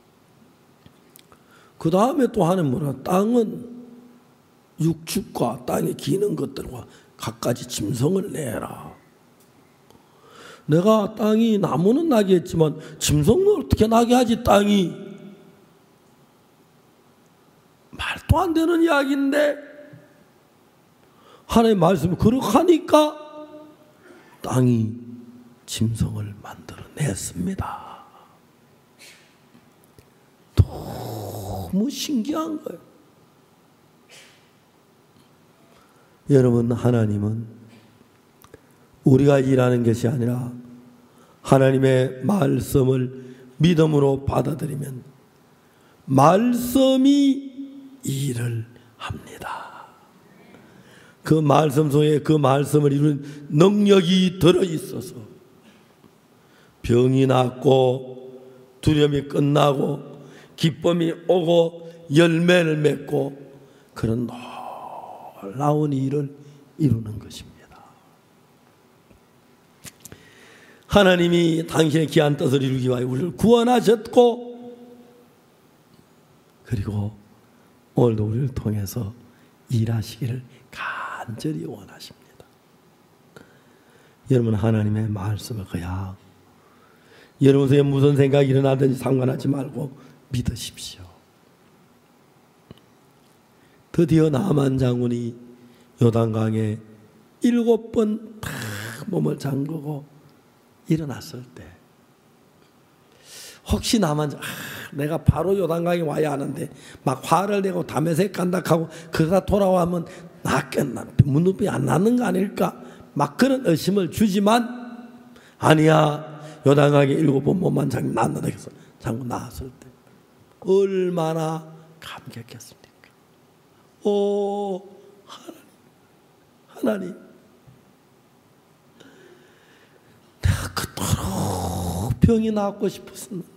Speaker 1: 그 다음에 또 하나님 뭐라, 땅은 육축과 땅에 기는 것들과 갖가지 짐승을 내라. 내가 땅이 나무는 나게 했지만 짐승은 어떻게 나게 하지? 땅이 말도 안 되는 이야기인데 하나님의 말씀이 그렇게 하니까 땅이 짐승을 만들어냈습니다. 너무 신기한 거예요. 여러분, 하나님은 우리가 일하는 것이 아니라 하나님의 말씀을 믿음으로 받아들이면 말씀이 일을 합니다. 그 말씀 속에 그 말씀을 이루는 능력이 들어있어서 병이 낫고 두려움이 끝나고 기쁨이 오고 열매를 맺고 그런 놀라운 일을 이루는 것입니다. 하나님이 당신의 귀한 뜻을 이루기 위하여 우리를 구원하셨고, 그리고 오늘도 우리를 통해서 일하시기를 간절히 원하십니다. 여러분, 하나님의 말씀을 그냥 여러분 속에 무슨 생각이 일어나든지 상관하지 말고 믿으십시오. 드디어 나만 장군이 요단강에 일곱 번 다 몸을 잠그고 일어났을 때, 혹시 나만 아, 내가 바로 요단강에 와야 하는데 막 화를 내고 담에색 간다하고 그러다 돌아오면 나 문둥병이 안 낫는 거 아닐까, 막 그런 의심을 주지만, 아니야, 요단강에 일곱 번 몸만 잠그고 낫는다 해서 잠그고 나왔을 때 얼마나 감격했습니까? 오, 하나님, 하나님, 내가 그토록 병이 낫고 싶었었는데,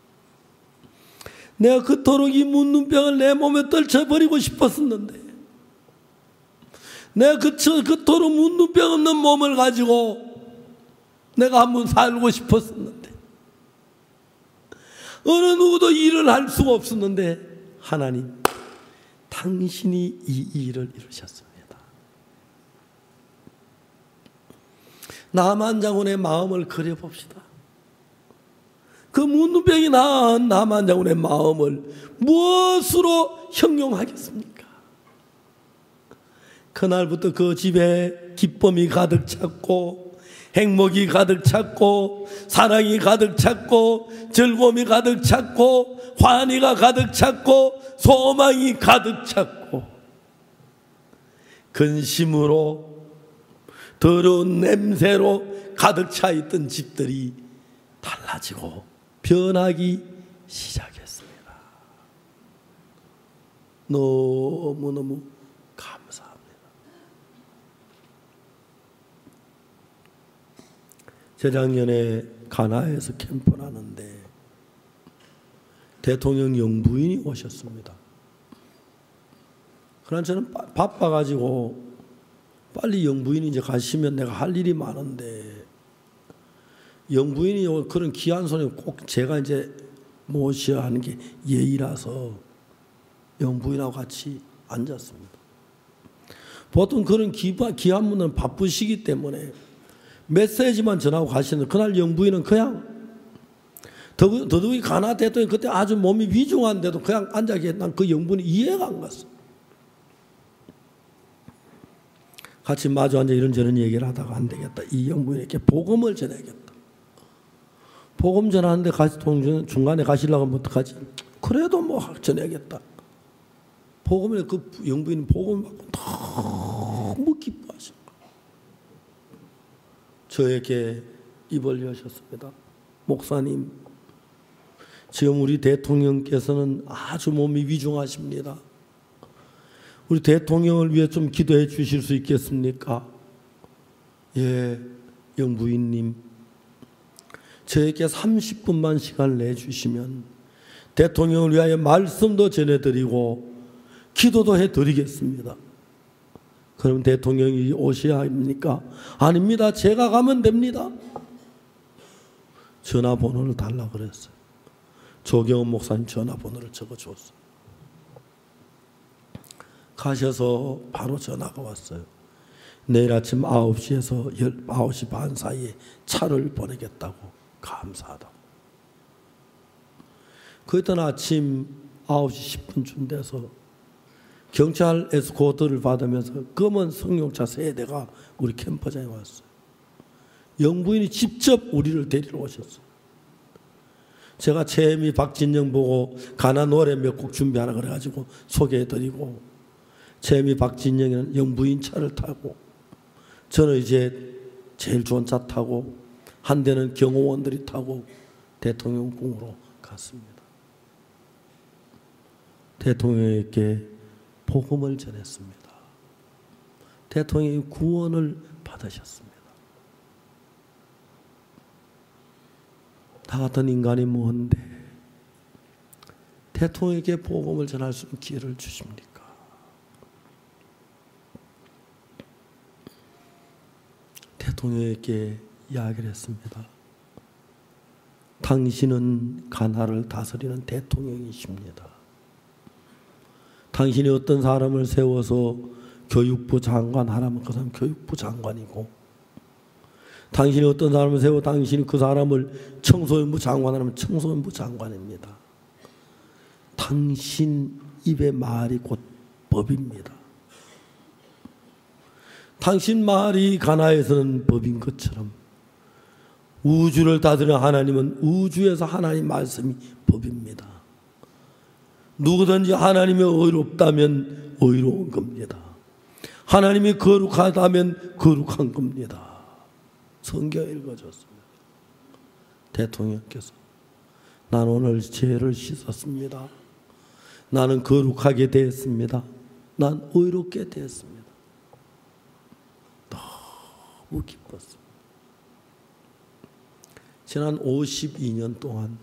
Speaker 1: 내가 그토록 이 문둥병을 내 몸에 떨쳐버리고 싶었었는데, 내가 그, 그토록 문둥병 없는 몸을 가지고 내가 한번 살고 싶었었는데, 어느 누구도 일을 할 수가 없었는데, 하나님, 당신이 이 일을 이루셨습니다. 나만 장군의 마음을 그려봅시다. 그 문둥병이 나은 나만 장군의 마음을 무엇으로 형용하겠습니까? 그날부터 그 집에 기쁨이 가득 찼고, 행복이 가득 찼고, 사랑이 가득 찼고, 즐거움이 가득 찼고, 환희가 가득 찼고, 소망이 가득 찼고, 근심으로 더러운 냄새로 가득 차 있던 집들이 달라지고 변하기 시작했습니다. 너무너무 감사합니다. 재작년에 가나에서 캠프를 하는데 대통령 영부인이 오셨습니다. 그러나 저는 바빠가지고 빨리 영부인이 이제 가시면 내가 할 일이 많은데, 영부인이 그런 귀한 손에 꼭 제가 이제 모셔야 하는 게 예의라서 영부인하고 같이 앉았습니다. 보통 그런 귀한 분들은 바쁘시기 때문에 메시지만 전하고 가시는데, 그날 영부인은 그냥 더더욱이 가나 대통령이 그때 아주 몸이 위중한데도 그냥 앉아 계신, 난 그 영부인이 이해가 안 갔어. 같이 마주 앉아 이런저런 얘기를 하다가 안 되겠다, 이 영부인에게 복음을 전해야겠다. 복음 전하는데 가시, 중간에 가시려고 하면 어떡하지? 그래도 뭐 전해야겠다. 복음을, 그 영부인 복음을 받고 너무 기뻐하신 거예요. 저에게 입을 여셨습니다. 목사님, 지금 우리 대통령께서는 아주 몸이 위중하십니다. 우리 대통령을 위해 좀 기도해 주실 수 있겠습니까? 예, 영부인님, 저에게 삼십 분만 시간을 내주시면 대통령을 위하여 말씀도 전해드리고 기도도 해드리겠습니다. 그럼 대통령이 오셔야 합니까? 아닙니다. 제가 가면 됩니다. 전화번호를 달라고 그랬어요. 조경원 목사님 전화번호를 적어줬어요. 가셔서 바로 전화가 왔어요. 내일 아침 아홉 시에서 아홉 시 반 사이에 차를 보내겠다고, 감사하다고. 그랬던 아침 아홉 시 십 분쯤 돼서 경찰 에스코트를 받으면서 검은 승용차 세 대가 우리 캠퍼장에 왔어요. 영부인이 직접 우리를 데리러 오셨어요. 제가 최미 박진영 보고 가나 노래 몇 곡 준비하라 그래가지고 소개해드리고, 최미 박진영은 영부인 차를 타고, 저는 이제 제일 좋은 차 타고, 한 대는 경호원들이 타고 대통령궁으로 갔습니다. 대통령에게 복음을 전했습니다. 대통령이 구원을 받으셨습니다. 나 같은 인간이 뭔데 대통령에게 복음을 전할 수 있는 기회를 주십니까? 대통령에게 이야기를 했습니다. 당신은 가나를 다스리는 대통령이십니다. 당신이 어떤 사람을 세워서 교육부 장관 하라면 그 사람 교육부 장관이고, 당신이 어떤 사람을 세워 당신이 그 사람을 청소년부 장관 하라면 청소년부 장관입니다. 당신 입의 말이 곧 법입니다. 당신 말이 가나에서는 법인 것처럼 우주를 다스리는 하나님은 우주에서 하나님 말씀이 법입니다. 누구든지 하나님이 의롭다면 의로운 겁니다. 하나님이 거룩하다면 거룩한 겁니다. 성경 읽어줬습니다. 대통령께서 난 오늘 죄를 씻었습니다. 나는 거룩하게 되었습니다. 난 의롭게 되었습니다. 너무 기뻤습니다. 지난 오십이 년 동안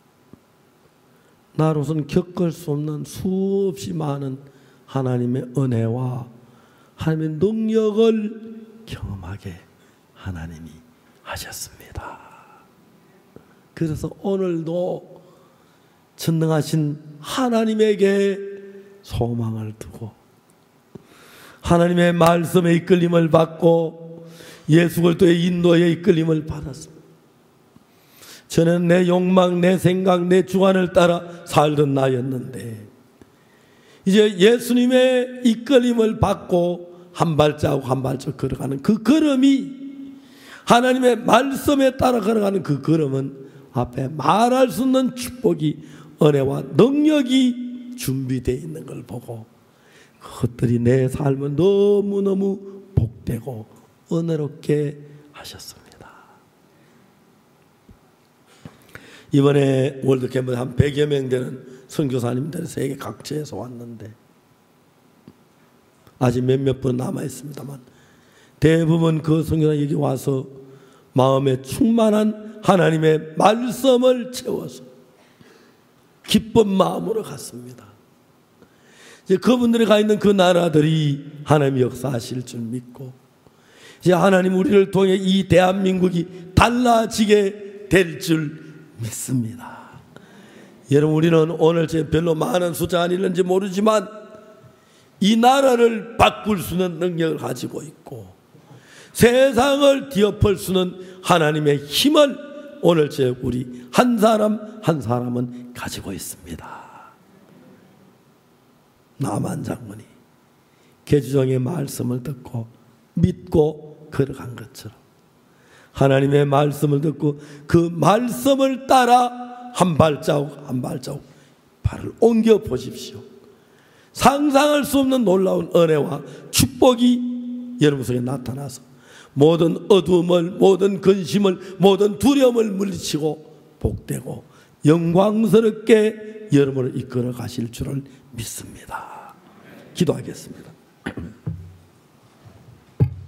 Speaker 1: 나로서는 겪을 수 없는 수없이 많은 하나님의 은혜와 하나님의 능력을 경험하게 하나님이 하셨습니다. 그래서 오늘도 전능하신 하나님에게 소망을 두고 하나님의 말씀에 이끌림을 받고 예수 그리스도의 인도에 이끌림을 받았습니다. 저는 내 욕망, 내 생각, 내 주관을 따라 살던 나였는데 이제 예수님의 이끌림을 받고 한 발자국 한 발자국 걸어가는 그 걸음이, 하나님의 말씀에 따라 걸어가는 그 걸음은 앞에 말할 수 없는 축복이, 은혜와 능력이 준비되어 있는 걸 보고 그것들이 내 삶은 너무너무 복되고 은혜롭게 하셨습니다. 이번에 월드캠프 한 백여 명 되는 선교사님들이 세계 각지에서 왔는데 아직 몇몇 분 남아있습니다만 대부분 그 선교사 여기 와서 마음에 충만한 하나님의 말씀을 채워서 기쁜 마음으로 갔습니다. 이제 그분들이 가 있는 그 나라들이 하나님 역사하실 줄 믿고 이제 하나님 우리를 통해 이 대한민국이 달라지게 될 줄 믿습니다. 여러분, 우리는 오늘 제 별로 많은 숫자 아닐는지 모르지만 이 나라를 바꿀 수 있는 능력을 가지고 있고 세상을 뒤엎을 수 있는 하나님의 힘을 오늘 제 우리 한 사람 한 사람은 가지고 있습니다. 나만 장군이 계주정의 말씀을 듣고 믿고 걸어간 것처럼 하나님의 말씀을 듣고 그 말씀을 따라 한 발자국 한 발자국 발을 옮겨 보십시오. 상상할 수 없는 놀라운 은혜와 축복이 여러분 속에 나타나서 모든 어두움을, 모든 근심을, 모든 두려움을 물리치고 복되고 영광스럽게 여러분을 이끌어 가실 줄을 믿습니다. 기도하겠습니다.